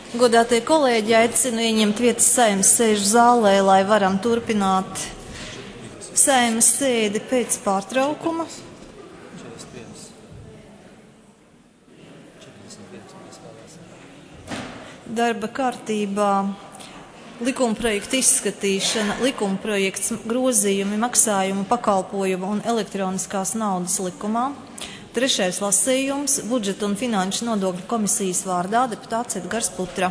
Godātie kolēģi, aicinu ieņemt vietas Saeimas sēžu zālē, lai varam turpināt Saeimas sēdi pēc pārtraukuma. Darba kārtībā likumprojekta izskatīšana, likumprojekts grozījumi maksājumu pakalpojumu un elektroniskās naudas likumā. Trešais lasījums - budžeta un finanšu nodokļu komisijas vārdā deputāts Edgars Putra.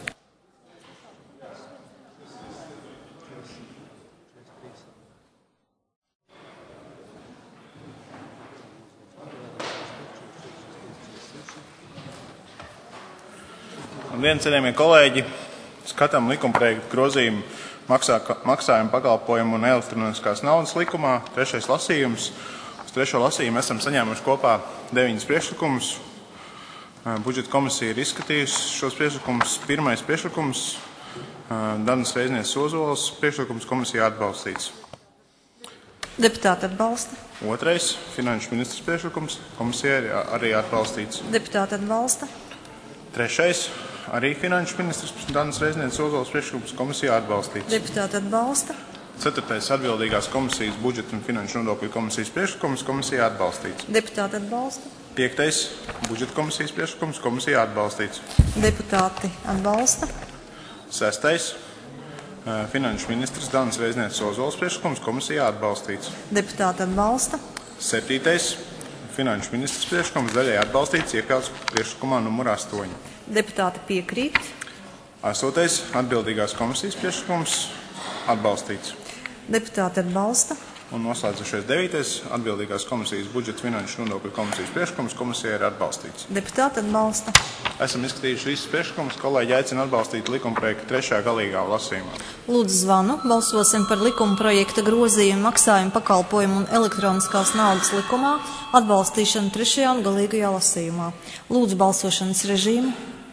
Labdien, cienījamie kolēģi! Skatām likumprojektu grozījumu maksājumu pakalpojumu un elektroniskās naudas likumā. Trešais lasījums. Uz trešo lasījumu esam saņēmuši kopā 9 priekšlikumus. Budžeta komisija ir izskatījusi šos priekšlikumus. Pirmais priekšlikums Danas Reiznieks Ozolas priekšlikums komisijā atbalstīts. Deputāti atbalsta. Otrais finanšu ministrs priekšlikums komisijā arī atbalstīts. Deputāti atbalsta. Trešais arī finanšu ministrs Danas Reiznieks Ozolas priekšlikums komisijā atbalstīts. Deputāti atbalsta. Ceturtais atbildīgās komisijas budžeta un finanšu nodokļu komisijas priekšlikums komisijā atbalstīts. Deputāti atbalsta. Piektais budžeta komisijas priekšlikums komisijā atbalstīts. Deputāti atbalsta. Sestais finanšu ministrs Danas Reiznieks Ozolas priekšlikums komisijā atbalstīts. Deputāti atbalsta. Septītais finanšu ministrs priekšlikums daļai atbalstīts, iekļauts priekšlikumā numur 8. Deputāti piekrīt. Astotais atbildīgās komisijas priekšlikums atbalstīts. Deputāti atbalsta. Un noslēdzošais 9. atbildīgās komisijas budžeta finanšu nodokļu komisijas priekšlikums komisijā ir atbalstīts. Deputāti atbalsta. Esam izskatījuši visus priekšlikumus. Kolēģi aicina atbalstīt likumprojektu trešajā galīgā lasījumā. Lūdzu zvanu. Balsosim par likumprojekta grozījumu maksājumu pakalpojumu un elektroniskās naudas likumā atbalstīšanu trešajā un galīgajā lasījumā. Lūdzu balsošanas režīmu.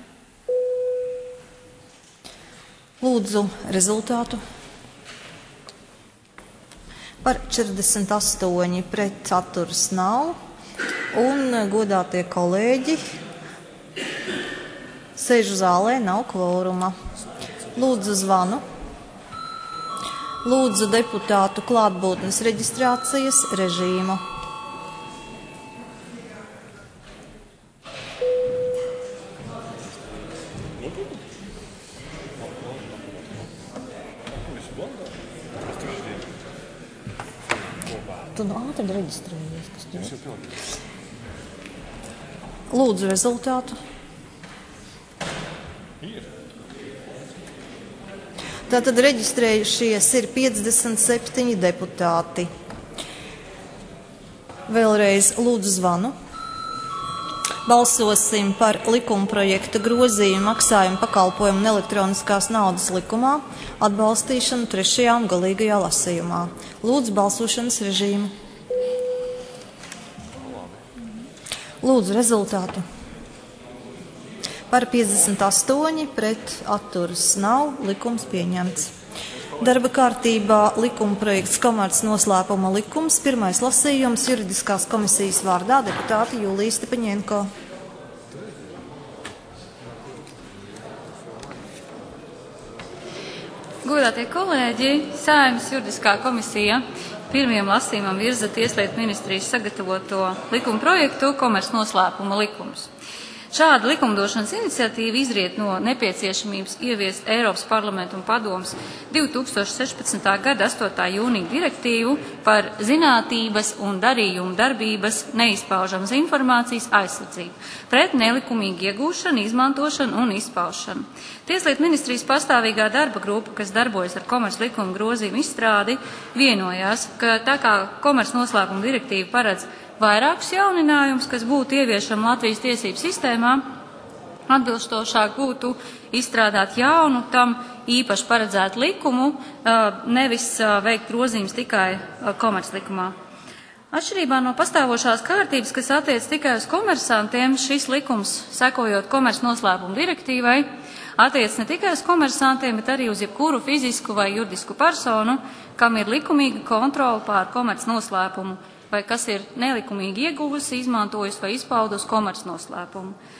Lūdzu rezultātu. Par 48 pret atturas nav. Un godātie kolēģi, sēžu zālē nav kvoruma. Lūdzu zvanu. Lūdzu deputātu klātbūtnes reģistrācijas režīmu. Tu ātri reģistrējies, kas tur. Lūdzu rezultātu. Tātad reģistrējušies ir 57 deputāti. Vēlreiz lūdzu zvanu. Balsosim par likumprojekta grozījumu maksājumu pakalpojumu un elektroniskās naudas likumā atbalstīšanu trešajā un galīgajā lasījumā. Lūdzu balsošanas režīmu. Lūdzu rezultātu. Par 58 pret atturas nav, likums pieņemts. Darba kārtībā likumprojekts komerc noslēpuma likums, pirmais lasījums juridiskās komisijas vārdā deputāti Julija Stepaņenko. Godātie kolēģi, Saeimas juridiskā komisija pirmajam lasījumam virza Tieslietu ministrijas sagatavoto likumprojektu komerc noslēpuma likums. Šāda likumdošanas iniciatīva izriet no nepieciešamības ieviest Eiropas parlamenta un padomes 2016. gada 8. jūnija direktīvu par zinātības un darījumu darbības neizpaužamas informācijas aizsardzību pret nelikumīgu iegūšanu, izmantošanu un izpaušanu. Tieslietu ministrijas pastāvīgā darba grupa, kas darbojas ar komerc likuma grozījumu izstrādi, vienojās, ka tā kā komerc noslēpuma direktīva paredz vairākus jauninājumus, kas būtu ieviešami Latvijas tiesību sistēmā, atbilstošāk būtu izstrādāt jaunu, tam īpaši paredzētu likumu, nevis veikt grozījumus tikai komerclikumā. Atšķirībā no pastāvošās kārtības, kas attiec tikai uz komersantiem, šis likums, sekojot komerc noslēpuma direktīvai, attiec ne tikai uz komersantiem, bet arī uz jebkuru fizisku vai juridisku personu, kam ir likumīga kontrola pār komerc noslēpumu, vai kas ir nelikumīgi ieguvusi, izmantojusi vai izpaudusi komerc noslēpumu.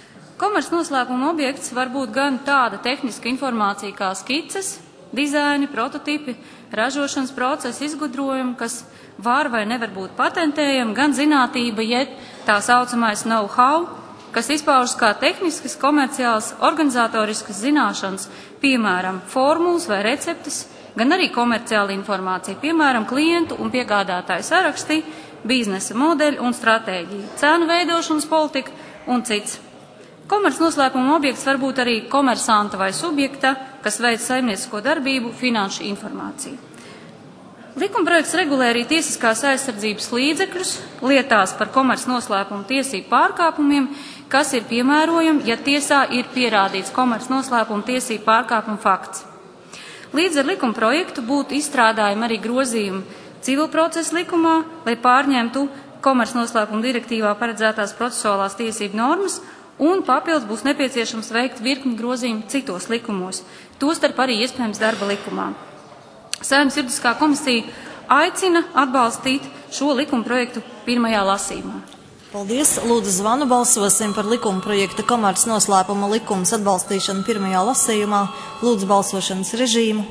Komercnoslēpuma objekts var būt gan tāda tehniska informācija kā skices, dizaini, prototipi, ražošanas procesa izgudrojumi, kas var vai nevar būt patentējami, gan zinātība, jeb tā saucamais know-how, kas izpaužas kā tehniskas, komerciālas, organizatoriskas zināšanas, piemēram, formulas vai receptes, gan arī komerciāla informācija, piemēram, klientu un piegādātāju saraksti, biznesa modeļi un stratēģija, cenu veidošanas politika un cits. Komercnoslēpuma objekts var būt arī komersanta vai subjekta, kas veic saimniecisko darbību, finanšu informāciju. Likumprojekts regulē arī tiesiskās aizsardzības līdzekļus lietās par komercnoslēpuma tiesību pārkāpumiem, kas ir piemērojami, ja tiesā ir pierādīts komercnoslēpuma tiesību pārkāpuma fakts. Līdz ar likumprojektu būtu izstrādājumi arī grozījumi civilprocesa likumā, lai pārņemtu komercnoslēpuma direktīvā paredzētās procesuālās tiesību normas, un papildus būs nepieciešams veikt virkni grozījumu citos likumos, tostarp arī iespējams darba likumā. Saeimas juridiskā komisija aicina atbalstīt šo likumprojektu pirmajā lasījumā. Paldies. Lūdzu, zvanu balsosim par likumprojekta komercnoslēpuma likums atbalstīšanu pirmajā lasījumā. Lūdzu, balsošanas režīmu.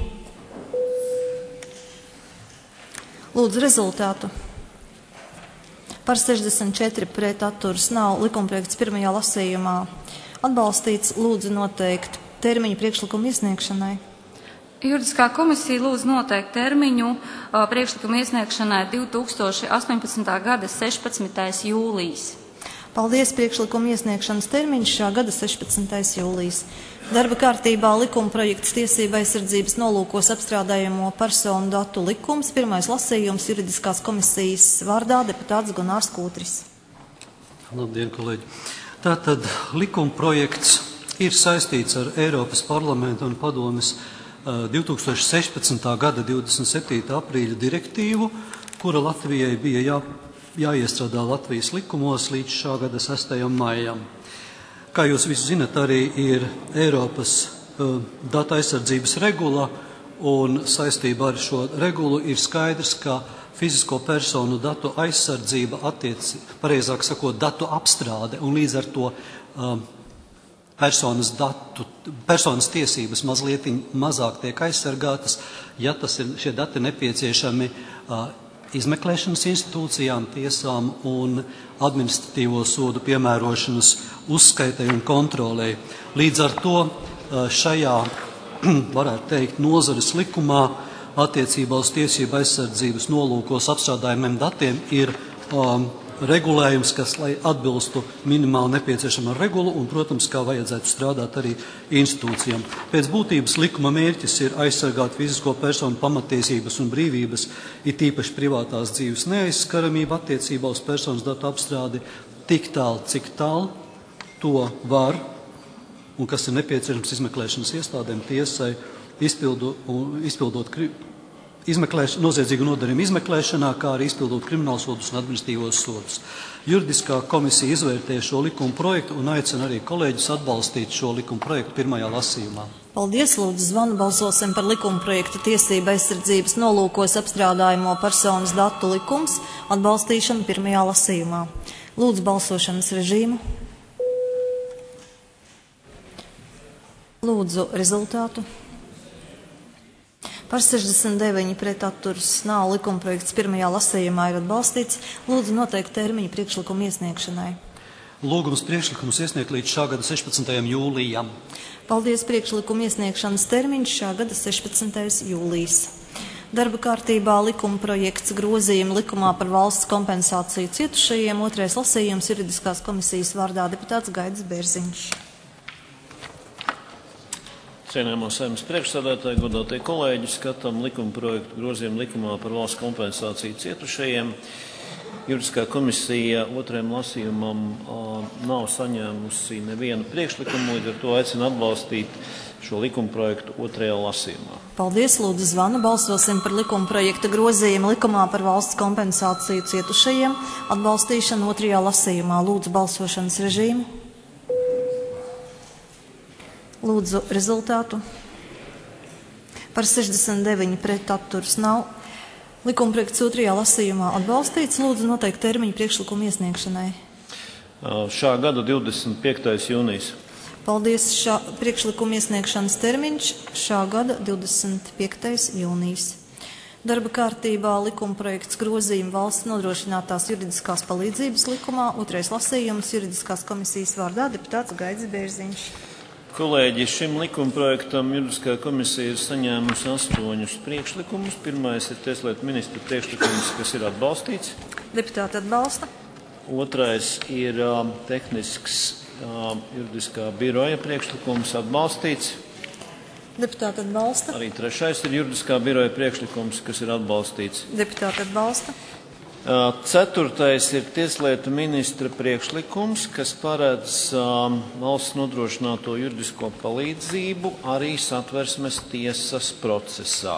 Lūdzu, rezultātu. Par 64 pret atturas nav. Likumprojekts pirmajā lasījumā atbalstīts. Lūdzu noteikt termiņu priekšlikumu iesniegšanai. Juridiskā komisija lūdz noteikt termiņu priekšlikumu iesniegšanai 2018. gada 16. jūlijas. Paldies. Priekšlikumu iesniegšanas termiņš šā gada 16. jūlijas. Darba kārtībā likumprojekts tiesība aizsardzības nolūkos apstrādājamo personu datu likums. Pirmais lasījums juridiskās komisijas vārdā deputāts Gunārs Kūtris. Labdien, kolēģi! Tātad likumprojekts ir saistīts ar Eiropas parlamenta un padomes 2016. gada 27. aprīļa direktīvu, kura Latvijai bija jāiestrādā Latvijas likumos līdz šā gada 6. maijam. Kā jūs visi zinat, arī ir Eiropas datu aizsardzības regula, un saistībā ar šo regulu ir skaidrs, ka fizisko personu datu aizsardzība pareizāk sakot, datu apstrāde, un līdz ar to personas tiesības mazliet mazāk tiek aizsargātas, ja šie dati nepieciešami izmeklēšanas institūcijām, tiesām un administratīvo sodu piemērošanas uzskaitai un kontrolei. Līdz ar to šajā, varētu teikt, nozares likumā attiecībā uz tiesību aizsardzības nolūkos apstrādājumiem datiem ir regulējums, kas, lai atbilstu minimāli nepieciešamā regulu un, protams, kā vajadzētu strādāt arī institūcijām. Pēc būtības likuma mērķis ir aizsargāt fizisko personu pamatiesības un brīvības, it īpaši privātās dzīves neaizskaramību attiecībā uz personas datu apstrādi tik tālu, cik tālu to var un kas ir nepieciešams izmeklēšanas iestādēm, tiesai, izpildot noziedzīgu nodarījumu izmeklēšanā, kā arī izpildot kriminālsodus un administratīvos sodus. Juridiskā komisija izvērtē šo likuma projektu un aicina arī kolēģus atbalstīt šo likuma projektu pirmajā lasījumā. Paldies. Lūdzu, zvanu balsosim par likuma projektu tiesība aizsardzības nolūkos apstrādājamo personas datu likums atbalstīšanu pirmajā lasījumā. Lūdzu, balsošanas režīmu. Lūdzu, rezultātu. Par 69 pret atturas nav. Likumprojekts pirmajā lasījumā ir atbalstīts. Lūdzu noteikt termiņu priekšlikumu iesniegšanai. Lūgums priekšlikumus iesniegt līdz šā gada 16. jūlijam. Paldies. Priekšlikumu iesniegšanas termiņš šā gada 16. jūlijas. Darba kārtībā likumprojekts grozījumi likumā par valsts kompensāciju cietušajiem. Otrais lasījums juridiskās komisijas vārdā deputāts Gaidis Bērziņš. Cienējamo Saeimas priekšsēdētāji, godātie kolēģi, skatām likumprojektu grozījumu likumā par valsts kompensāciju cietušajiem. Juridiskā komisija otrajam lasījumam nav saņēmusi nevienu priekšlikumu, līdz ar to aicina atbalstīt šo likumprojektu otrajā lasījumā. Paldies. Lūdzu, zvanu balsosim par likumprojekta grozījumu likumā par valsts kompensāciju cietušajiem atbalstīšanu otrajā lasījumā. Lūdzu, balsošanas režīmu. Lūdzu, rezultātu. Par 69 pret atturas nav. Likumprojekts otrajā lasījumā atbalstīts. Lūdzu, noteikt termiņu priekšlikumu iesniegšanai. Šā gada 25. jūnijas. Paldies. Priekšlikuma iesniegšanas termiņš šā gada 25. jūnijas. Darba kārtībā likumprojekts grozījumi valsts nodrošinātās juridiskās palīdzības likumā, otrais lasījums juridiskās komisijas vārdā deputāts Gaidis Bērziņš. Kolēģi, šim likumprojektam juridiskā komisija ir saņēmusi 8 priekšlikumus. Pirmais ir tieslietu ministra priekšlikums, kas ir atbalstīts. Deputāti atbalsta. Otrais ir tehnisks juridiskā biroja priekšlikums atbalstīts. Deputāti atbalsta. Arī trešais ir juridiskā biroja priekšlikums, kas ir atbalstīts. Deputāti atbalsta. Ceturtais ir tieslietu ministra priekšlikums, kas paredz valsts nodrošināto juridisko palīdzību arī satversmes tiesas procesā.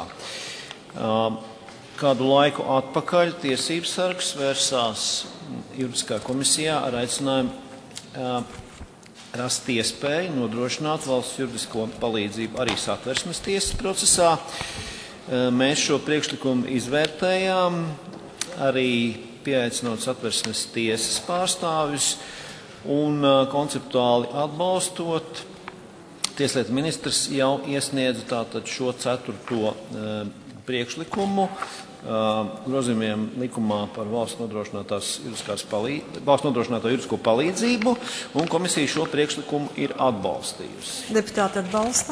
Kādu laiku atpakaļ tiesības sargs vērsās juridiskā komisijā ar aicinājumu rast iespēju nodrošināt valsts juridisko palīdzību arī satversmes tiesas procesā. Mēs šo priekšlikumu izvērtējām, arī pieaicinot satversmes tiesas pārstāvjus un konceptuāli atbalstot. Tieslietu ministrs jau iesniedza tātad šo 4. priekšlikumu grozījumiem likumā par valsts nodrošināto juridisko palīdzību, un komisija šo priekšlikumu ir atbalstījusi. Deputāti atbalsta.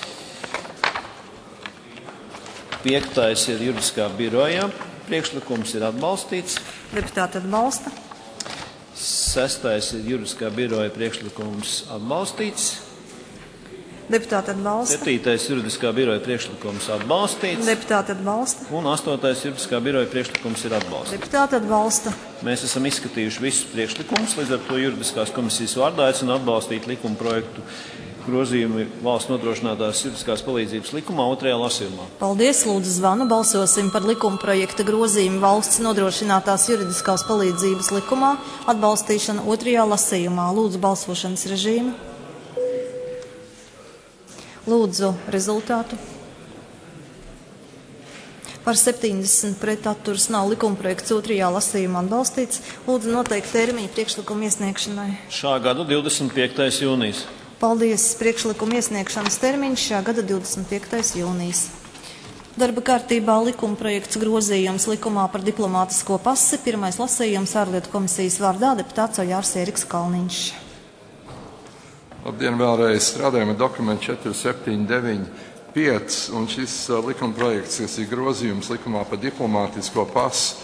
5. ir juridiskā biroja priekšlikums, ir atbalstīts. Deputāti atbalsta. 6. ir juridiskā biroja priekšlikums, atbalstīts. Deputāti atbalsta. 7. juridiskā biroja priekšlikums atbalstīts. Deputāti atbalsta. Un 8. juridiskā biroja priekšlikums ir atbalstīts. Deputāti atbalsta. Mēs esam izskatījuši visus priekšlikumus, līdz ar to juridiskās komisijas vārdā aicinu atbalstīt likuma projektu grozījumi valsts nodrošinātās juridiskās palīdzības likumā 2. lasījumā. Paldies, lūdzu zvanu. Balsosim par likuma projekta grozījumu valsts nodrošinātās juridiskās palīdzības likumā atbalstīšanu 2. lasījumā. Lūdzu balsošanas režīmu. Lūdzu rezultātu. Par 70 pret atturas nav, likumprojekts 2. lasījumā atbalstīts. Lūdzu noteikt termiņu priekšlikumu iesniegšanai. Šā gada 25. jūnijas. Paldies. Priekšlikuma iesniegšanas termiņš šā gada 25. jūnijas. Darba kārtībā likumprojekts grozījums likumā par diplomātisko pasi. Pirmais lasījums ārlietu komisijas vārdā deputāts Ojārs Eriks Kalniņš. Labdien, vēlreiz strādājam ar dokumentu 4795, un šis likumprojekts, kas ir grozījums likumā par diplomātisko pasu.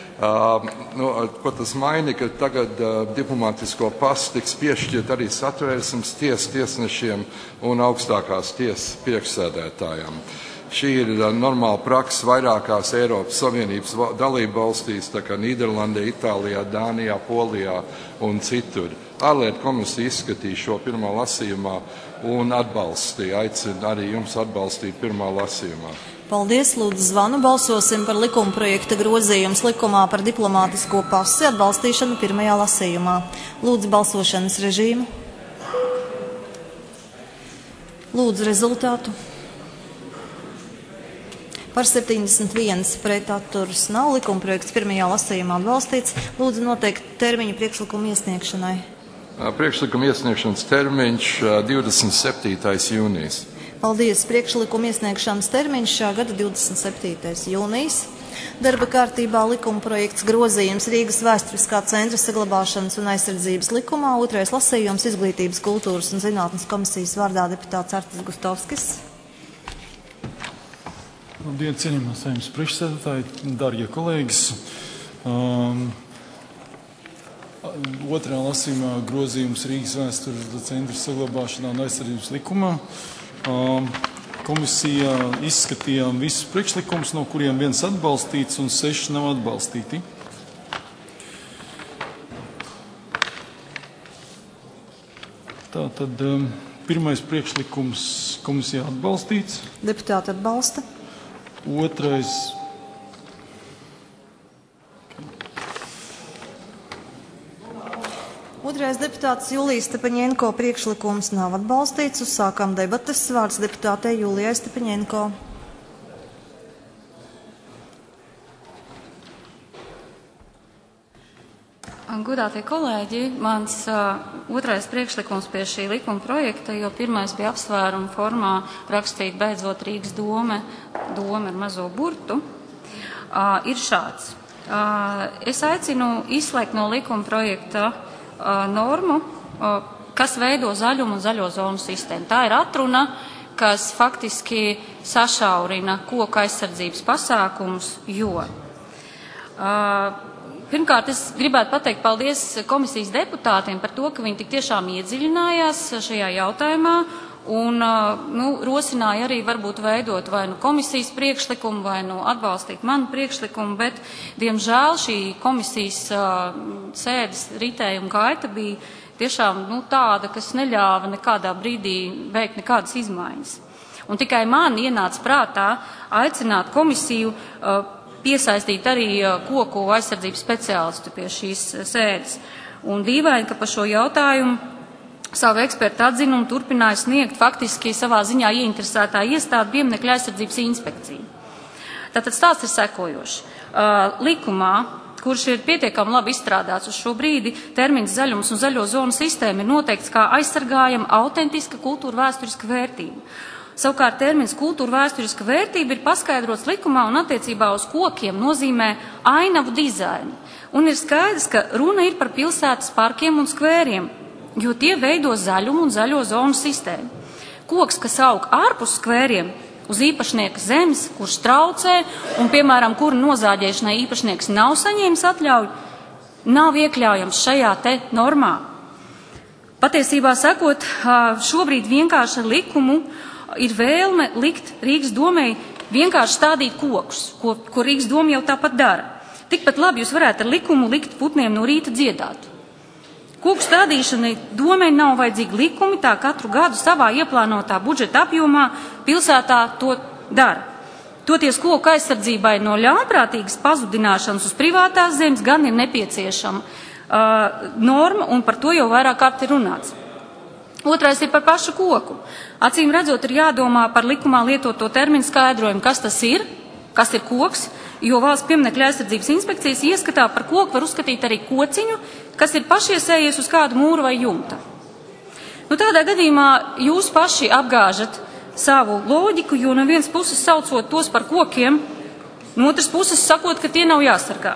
Ko tas maina, ka tagad diplomātisko pasu tiks piešķirt arī satvērsmes tiesnešiem un augstākās tiesas priekšsēdētājiem. Šī ir normāla praksa vairākās Eiropas Savienības dalību valstīs, tā kā Nīderlandē, Itālijā, Dānijā, Polijā un citur. Ārlietu komisija izskatīja šo pirmā lasījumā un atbalstīja. Aicinu arī jums atbalstīt pirmā lasījumā. Paldies, lūdzu zvanu. Balsosim par likumprojekta grozījums likumā par diplomātisko pasi atbalstīšanu pirmajā lasījumā. Lūdzu balsošanas režīmu. Lūdzu rezultātu. Par 71 pret atturas nav, likumprojekts pirmajā lasījumā atbalstīts. Lūdzu noteikt termiņu priekšlikumu iesniegšanai. Priekšlikuma iesniegšanas termiņš 27. jūnijas. Paldies. Priekšlikuma iesniegšanas termiņš šā gada 27. jūnijas. Darba kārtībā likumprojekts grozījums Rīgas vēsturiskā centra saglabāšanas un aizsardzības likumā. 2. lasījums Izglītības, kultūras un zinātnes komisijas vārdā deputāts Artis Gustovskis. Labdien, cienījamā Saeimas priekšsēdētāji, darbie kolēģis. 2. lasījumā grozījums Rīgas vēstures centra saglabāšanā un aizsardzības likumā. Komisijā izskatījām visus priekšlikumus, no kuriem viens atbalstīts un 6 nav atbalstīti. Tātad pirmais priekšlikums komisijā atbalstīts. Deputāti atbalsta. Otrais. Otrais deputāts Julijas Stepaņenko priekšlikums nav atbalstīts. Uzsākam debates. Vārds deputātei Julijai Stepaņenko. Godātie kolēģi, mans otrais priekšlikums pie šī likuma projekta, jo pirmais bija apsvērumu formā rakstīt beidzot Rīgas dome ar mazo burtu, ir šāds. Es aicinu izslēgt no likuma projekta normu, kas veido zaļumu un zaļo zonu sistēmu. Tā ir atruna, kas faktiski sašaurina koku aizsardzības pasākumus, jo pirmkārt, es gribētu pateikt paldies komisijas deputātiem par to, ka viņi tik tiešām iedziļinājās šajā jautājumā un rosināja arī varbūt veidot vai nu komisijas priekšlikumu, vai nu atbalstīt manu priekšlikumu, bet, diemžēl, šī komisijas sēdes ritējuma gaita bija tiešām tāda, kas neļāva nekādā brīdī veikt nekādas izmaiņas. Un tikai man ienāca prātā aicināt komisiju piesaistīt arī koku aizsardzības speciālistu pie šīs sēdes. Un dīvaini, ka par šo jautājumu savu ekspertu atzinumu turpināja sniegt faktiski savā ziņā ieinteresētā iestāde Pieminekļu aizsardzības inspekcija. Tātad stāsts ir sekojošs. Likumā, kurš ir pietiekami labi izstrādāts uz šo brīdi, termins zaļums un zaļo zonu sistēma ir noteikts kā aizsargājama autentiska kultūra vēsturiska vērtība. Savukārt termins kultūra vēsturiska vērtība ir paskaidrots likumā un attiecībā uz kokiem nozīmē ainavu dizainu. Un ir skaidrs, ka runa ir par pilsētas parkiem un skvēriem, jo tie veido zaļumu un zaļo zonu sistēmu. Koks, kas aug ārpus skvēriem, uz īpašnieka zemes, kurš traucē un, piemēram, kura nozāģēšanai īpašnieks nav saņēmis atļauju, nav iekļaujams šajā te normā. Patiesībā sakot, šobrīd vienkārši ar likumu ir vēlme likt Rīgas domei vienkārši stādīt kokus, ko Rīgas doma jau tāpat dara. Tikpat labi jūs varētu ar likumu likt putniem no rīta dziedāt. Koku stādīšanai domei nav vajadzīgi likumi, tā katru gadu savā ieplānotā budžeta apjomā pilsētā to dara. Toties koku aizsardzībai no ļaunprātīgas pazudināšanas uz privātās zemes gan ir nepieciešama norma, un par to jau vairāk kārt ir runāts. Otrais ir par pašu koku. Acīm redzot, ir jādomā par likumā lietoto terminu skaidrojumu, kas tas ir, kas ir koks, jo Valsts pieminekļu aizsardzības inspekcijas ieskatā par koku var uzskatīt arī kociņu, kas ir pašiesējies uz kādu mūru vai jumta. Tādā gadījumā jūs paši apgāžat savu loģiku, jo no vienas puses saucot tos par kokiem, no otras puses sakot, ka tie nav jāsargā.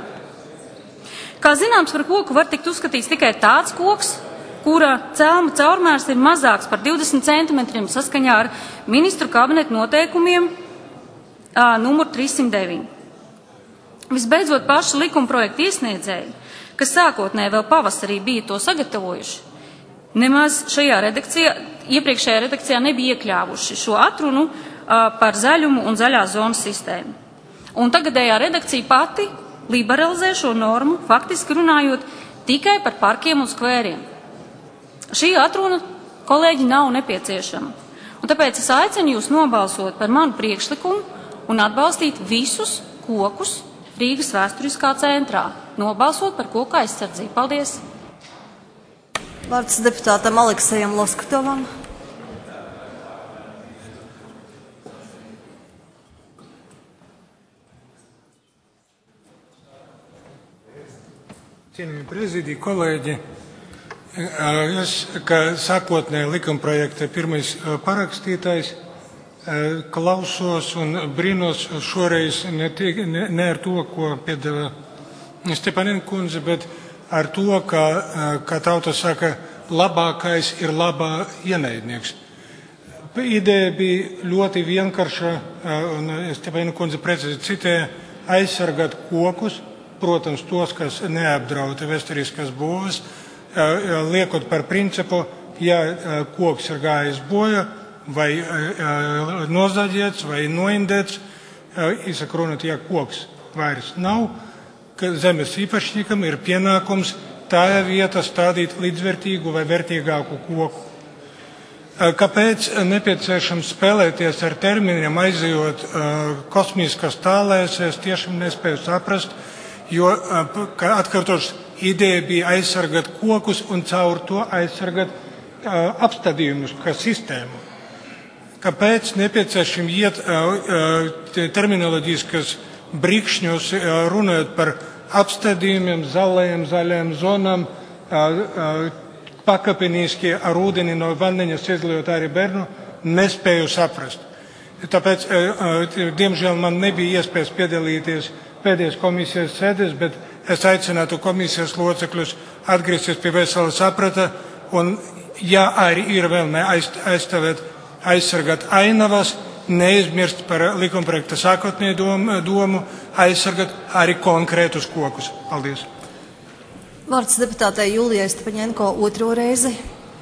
Kā zināms, par koku var tikt uzskatīts tikai tāds koks, kura cēluma caurmērs ir mazāks par 20 centimetriem saskaņā ar ministru kabineta noteikumiem numur 309. Visbeidzot, paši likuma projekta iesniedzēji, kas sākotnēji vēl pavasarī bija to sagatavojuši, nemaz iepriekšējā redakcijā nebija iekļāvuši šo atrunu par zaļumu un zaļā zonas sistēmu. Un tagadējā redakcija pati liberalizē šo normu, faktiski runājot tikai par parkiem un skvēriem. Šī atruna, kolēģi, nav nepieciešama. Un tāpēc es aicinu jūs nobalsot par manu priekšlikumu un atbalstīt visus kokus Rīgas vēsturiskā centrā. Nobalsot par koku aizsardzību. Paldies! Vārds deputātam Aleksejam Loskatovam. Cienījami prezidija, kolēģi, es, kā sākotnēji likumprojekta pirmais parakstītājs, klausos un brīnos šoreiz ne ar to, ko piedāvā Stepanina kundze, bet ar to, kā tauta saka, labākais ir labā ienaidnieks. Ideja bija ļoti vienkārša, un Stepanina kundze precīzi citēja, aizsargāt kokus, protams, tos, kas neapdrauta vēsturiskas būves, liekot par principu, ja koks ir gājis boja, vai nozaģēts, vai noindēts, izsakrunot, ja koks vairs nav, ka zemes īpašniekam ir pienākums tajā vietā stādīt līdzvērtīgu vai vērtīgāku koku. Kāpēc nepieciešams spēlēties ar terminiem, aizejot kosmiskas tālēs, es tiešām nespēju saprast, jo, kā atkārtoši, ideja bija aizsargāt kokus un caur to aizsargāt apstādījumus kā sistēmu. Kāpēc nepieciešams iet terminoloģiskas brīkšņus, runājot par apstādījumiem, zaļajām zonām, pakāpeniski ar ūdeni no vandeņas izliejot arī bērnu, nespēju saprast. Tāpēc, diemžēl, man nebija iespējas piedalīties pēdējās komisijas sēdēs, bet es aicinātu komisijas locekļus atgriezties pie vesela saprata un, ja arī ir vēl aizsargāt ainavas, neizmirst par likumprojekta sākotnēju domu aizsargāt arī konkrētus kokus. Paldies. Vārds deputātei Julijai Stepaņenko otro reizi.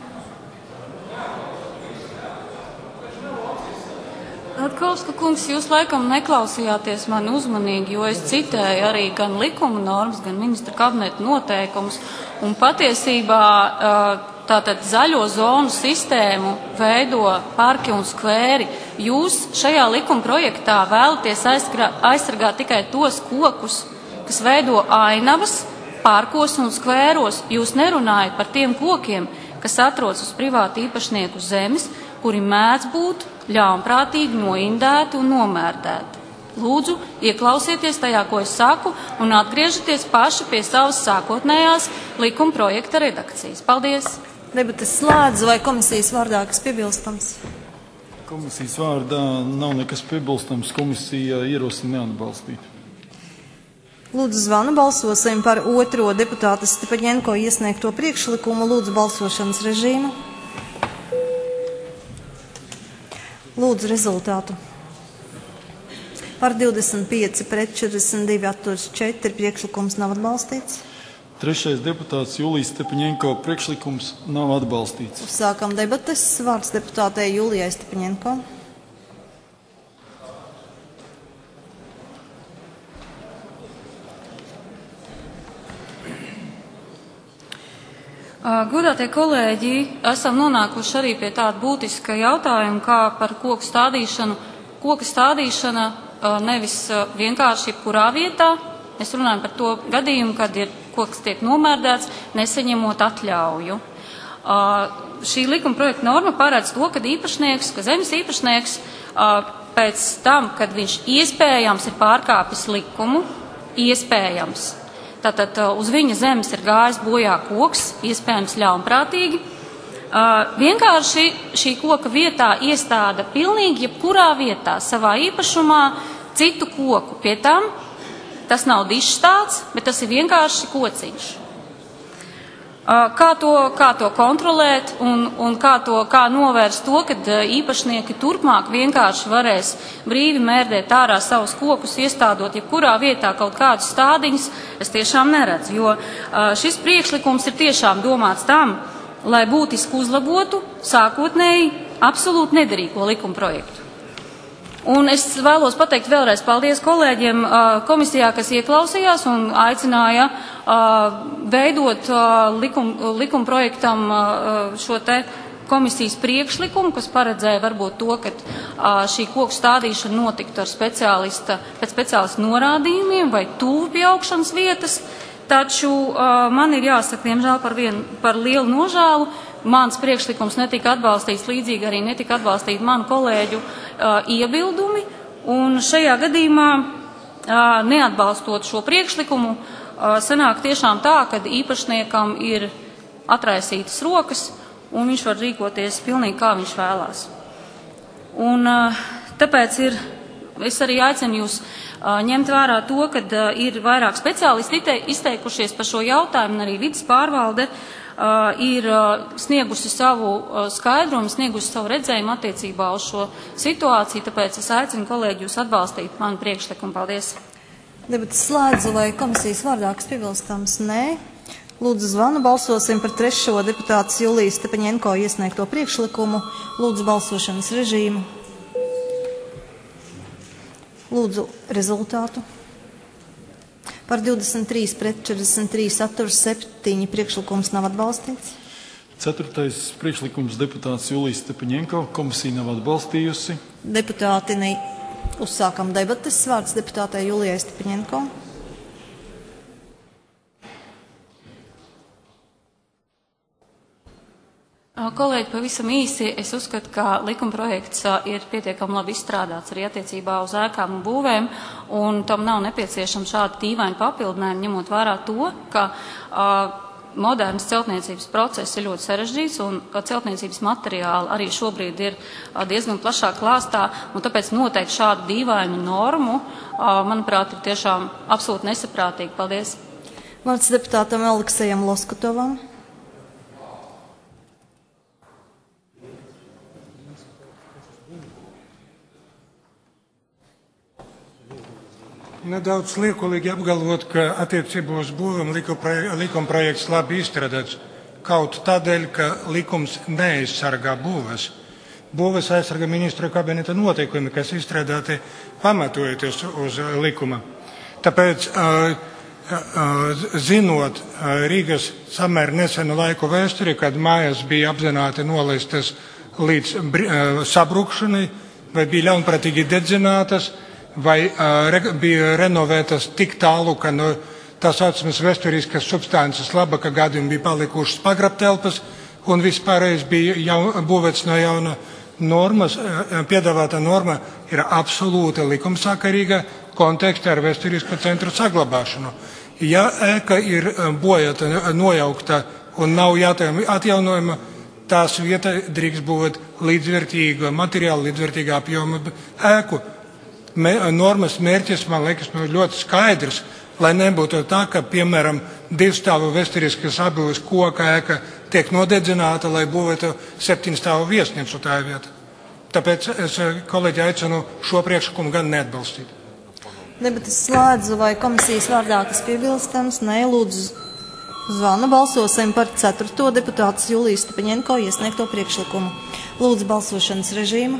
Atkalska kungs, jūs laikam neklausījāties mani uzmanīgi, jo es citēju arī gan likuma normas, gan ministra kabineta noteikumus, un patiesībā tātad zaļo zonu sistēmu veido parki un skvēri. Jūs šajā likuma projektā vēlaties aizsargāt tikai tos kokus, kas veido ainavas parkos un skvēros. Jūs nerunājat par tiem kokiem, kas atrodas uz privātu īpašnieku zemes, kuri mēdz būt ļaunprātīgi noindēti un nomērdēti. Lūdzu, ieklausieties tajā, ko es saku, un atgriežaties paši pie savas sākotnējās likuma projekta redakcijas. Paldies! Debates slēdz, vai komisijas vārdā kas piebilstams? Komisijas vārdā nav nekas piebilstams, komisija ierosina neatbalstīt. Lūdzu, zvanu, balsosim par otro deputāta Stepaņenko iesniegto priekšlikumu. Lūdzu, balsošanas režīmu. Lūdzu, rezultātu. Par 25 pret 42 atturas 4 priekšlikums nav atbalstīts. Trešais deputāts Julijas Stepaņenko priekšlikums nav atbalstīts. Sākam debates. Vārds deputātei Julijai Stepaņenko. Godātie kolēģi, esam nonākuši arī pie tāda būtiska jautājuma, kā par koku stādīšanu. Koka stādīšana nevis vienkārši jebkurā vietā. Mēs runājam par to gadījumu, kad koks tiek nomērdēts, nesaņemot atļauju. Šī likuma projekta norma paredz to, ka zemes īpašnieks pēc tam, kad viņš iespējams ir pārkāpis likumu, iespējams. Tātad uz viņa zemes ir gājis bojā koks, iespējams ļaunprātīgi. Vienkārši šī koka vietā iestāda pilnīgi jebkurā vietā savā īpašumā citu koku. Pie tam tas nav dišstāts, bet tas ir vienkārši kociņš. Kā to kontrolēt un kā novērst to, kad īpašnieki turpmāk vienkārši varēs brīvi mērdēt ārā savus kokus, iestādot jebkurā vietā kaut kādus stādiņus, es tiešām neredzu, jo šis priekšlikums ir tiešām domāts tam, lai būtiski uzlabotu sākotnēji absolūti nederīgo likuma projektu. Un es vēlos pateikt vēlreiz paldies kolēģiem komisijā, kas ieklausījās un aicināja veidot likuma projektam šo te komisijas priekšlikumu, kas paredzēja varbūt to, ka šī koku stādīšana notiktu ar pēc speciālista norādījumiem vai tuvu pie augšanas vietas, taču man ir jāsaka, diemžēl, par lielu nožēlu. Mans priekšlikums netika atbalstīts, līdzīgi arī netika atbalstīti manu kolēģu iebildumi, un šajā gadījumā, neatbalstot šo priekšlikumu, sanāk tiešām tā, ka īpašniekam ir atraisītas rokas, un viņš var rīkoties pilnīgi kā viņš vēlās. Un tāpēc es arī aicinu jūs ņemt vērā to, ka ir vairāk speciālisti izteikušies par šo jautājumu, un arī vides pārvalde ir sniegusi savu skaidrumu, sniegusi savu redzējumu attiecībā uz šo situāciju, tāpēc es aicinu kolēģi jūs atbalstīt manu priekšlikumu. Paldies! Debates slēdzu, vai komisijas vārdā kas piebilstams? Nē. Lūdzu, zvanu, balsosim par trešo deputātas Julijas Stepaņenko iesniegto priekšlikumu. Lūdzu, balsošanas režīmu. Lūdzu, rezultātu. Par 23 pret 43 atturas 7 priekšlikums nav atbalstīts. Ceturtais priekšlikums deputāts Julijas Stepaņenko. Komisija nav atbalstījusi. Deputāti, uzsākam debates. Vārds deputātei Julijai Stepaņenko. Kolēģi, pavisam īsi, es uzskatu, ka likumprojekts ir pietiekami labi izstrādāts arī attiecībā uz ēkām un būvēm, un tam nav nepieciešama šāda dīvaina papildinājuma, ņemot vērā to, ka modernas celtniecības process ir ļoti sarežģīts un ka celtniecības materiāli arī šobrīd ir diezgan plašā klāstā, un tāpēc noteikti šādu dīvainu normu, manuprāt, ir tiešām absolūti nesaprātīgi. Paldies. Vārds deputātam Aleksejam Loskutovam. Nedaudz liekulīgi apgalvot, ka attiecībā uz būvam likumprojekts labi izstrādāts, kaut tādēļ, ka likums neaizsargā būves. Būves aizsargā ministru kabineta noteikumi, kas izstrādāti pamatojoties uz likuma. Tāpēc, zinot Rīgas samēr nesenu laiku vēsturi, kad mājas bija apzināti nolaistas līdz sabrukšanai, vai bija ļaunprātīgi dedzinātas, vai bija renovētas tik tālu, ka no tā saucamas vēsturiskas substances labākā gadījuma bija palikušas pagrabtelpas, un vispārējais bija būvēts no jauna normas. Piedāvāta norma ir absolūti likumsakarīga kontekstā ar vēsturisko centru saglabāšanu. Ja ēka ir bojāta, nojaukta un nav atjaunojama, tās vieta drīkst būt līdzvērtīga materiāla, līdzvērtīga apjoma ēku. Normas mērķis, man liekas, ļoti skaidrs, lai nebūtu tā, ka, piemēram, divstāvu vēsturiskas apbūves koka ēka tiek nodedzināta, lai būvētu 7-stāvu viesnīcu tā vieta. Tāpēc es, kolēģi, aicinu šo priekšlikumu gan neatbalstīt. Debates slēdzu, vai komisijas vārdā kas piebilstams? Nē, lūdzu zvanu. Balsosim par 4. deputātas Julijas Stepaņenko iesniegto priekšlikumu. Lūdzu balsošanas režīmu.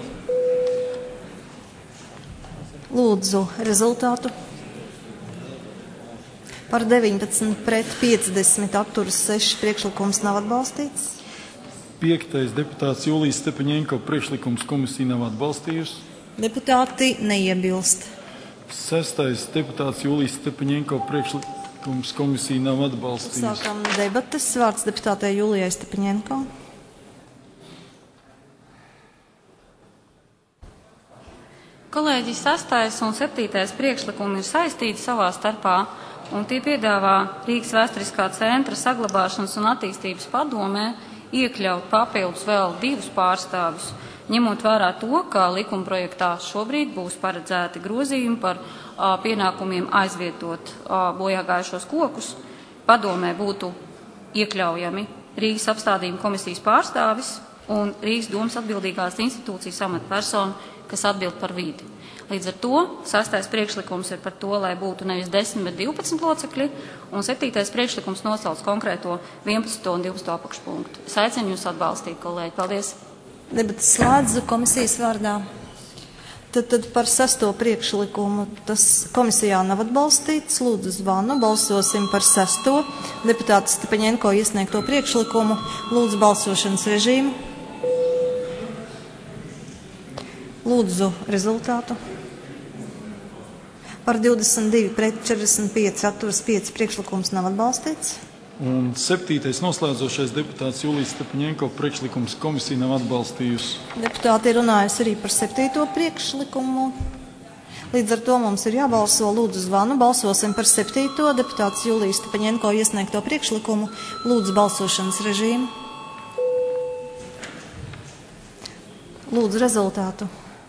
Lūdzu rezultātu. Par 19 pret 50 atturas 6 priekšlikums nav atbalstīts. 5. deputāts Julijas Stepaņenko priekšlikums komisija nav atbalstījusi. Deputāti neiebilst. 6. deputāts Julijas Stepaņenko priekšlikums komisija nav atbalstījusi. Sākam debates. Vārds deputātei Julijai Stepaņenko. Kolēģi, 6. un 7. priekšlikumi ir saistīti savā starpā, un tie piedāvā Rīgas vēsturiskā centra saglabāšanas un attīstības padomē iekļaut papildus vēl 2 pārstāvjus, ņemot vērā to, ka likumprojektā šobrīd būs paredzēti grozījumi par pienākumiem aizvietot bojāgājušos kokus. Padomē būtu iekļaujami Rīgas apstādījuma komisijas pārstāvis un Rīgas domas atbildīgās institūcijas amatpersona, kas atbild par vidi. Līdz ar to 6. priekšlikums ir par to, lai būtu nevis 10, bet 12 locekļi, un 7. priekšlikums nosauc konkrēto 11. un 12. apakšpunktu. Es aicinu jūs atbalstīt, kolēģi. Paldies. Debates slēdzu komisijas vārdā. Tad par 6. priekšlikumu tas komisijā nav atbalstīts. Lūdzu zvanu. Balsosim par 6. deputāta Stepaņenko iesniegto priekšlikumu. Lūdzu balsošanas režīmu. Lūdzu rezultātu. Par 22 pret 45 atturas 5 priekšlikums nav atbalstīts. Un 7. noslēdzošais deputāts Julijas Stepaņenko priekšlikums komisija nav atbalstījusi. Deputāti ir runājusi arī par 7. priekšlikumu. Līdz ar to mums ir jābalso. Lūdzu zvanu. Balsosim par 7. deputāts Julijas Stepaņenko iesniegto priekšlikumu. Lūdzu balsošanas režīmu. Lūdzu rezultātu.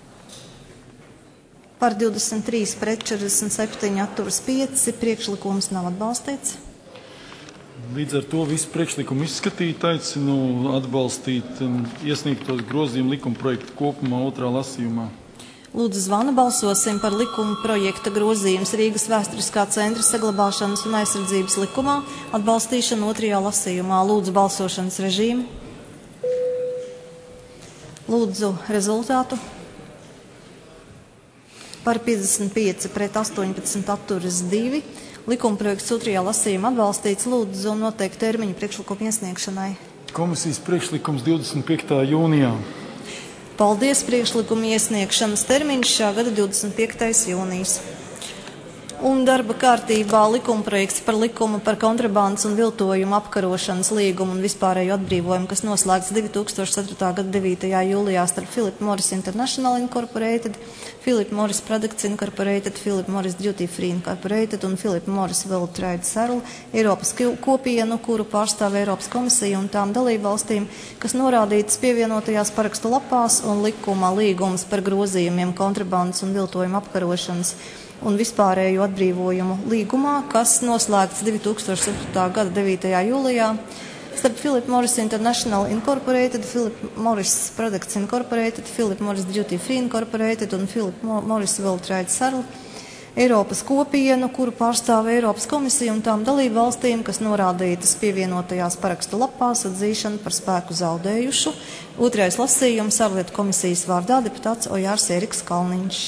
Par 23 pret 47 atturas 5 priekšlikums nav atbalstīts. Līdz ar to visu priekšlikumu izskatīt, aicinu atbalstīt iesniegtos grozījumu likuma projektu kopumā 2. lasījumā. Lūdzu zvanu. Balsosim par likuma projekta grozījums Rīgas vēsturiskā centra saglabāšanas un aizsardzības likumā atbalstīšanu 2. lasījumā. Lūdzu balsošanas režīmu. Lūdzu rezultātu. Par 55 pret 18 atturas 2. Likumprojekts 2. lasījumā atbalstīts. Lūdzu noteikt termiņu priekšlikumu iesniegšanai. Komisijas priekšlikums 25. jūnijā. Paldies. Priekšlikuma iesniegšanas termiņš šā gada 25. jūnijas. Un darba kārtībā likumprojekts par likumu par kontrabandas un viltojumu apkarošanas līgumu un vispārēju atbrīvojumu, kas noslēgts 2004. gada 9. jūlijā starp Philip Morris International Incorporated, Philip Morris Products Incorporated, Philip Morris Duty Free Incorporated un Philip Morris World Trade Searle, Eiropas kopienu, kuru pārstāv Eiropas komisija un tām dalībvalstīm, kas norādītas pievienotajās parakstu lapās, un likuma līgums par grozījumiem kontrabandas un viltojumu apkarošanas un vispārēju atbrīvojumu līgumā, kas noslēgts 2007. gada 9. jūlijā starp Philip Morris International Incorporated, Philip Morris Products Incorporated, Philip Morris Duty Free Incorporated un Philip Morris World Trade Searle, Eiropas kopienu, kuru pārstāv Eiropas komisija un tām dalību valstīm, kas norādītas pievienotajās parakstu lapās, atzīšanu par spēku zaudējušu. Otrais lasījums ārlietu komisijas vārdā deputāts Ojārs Eriks Kalniņš.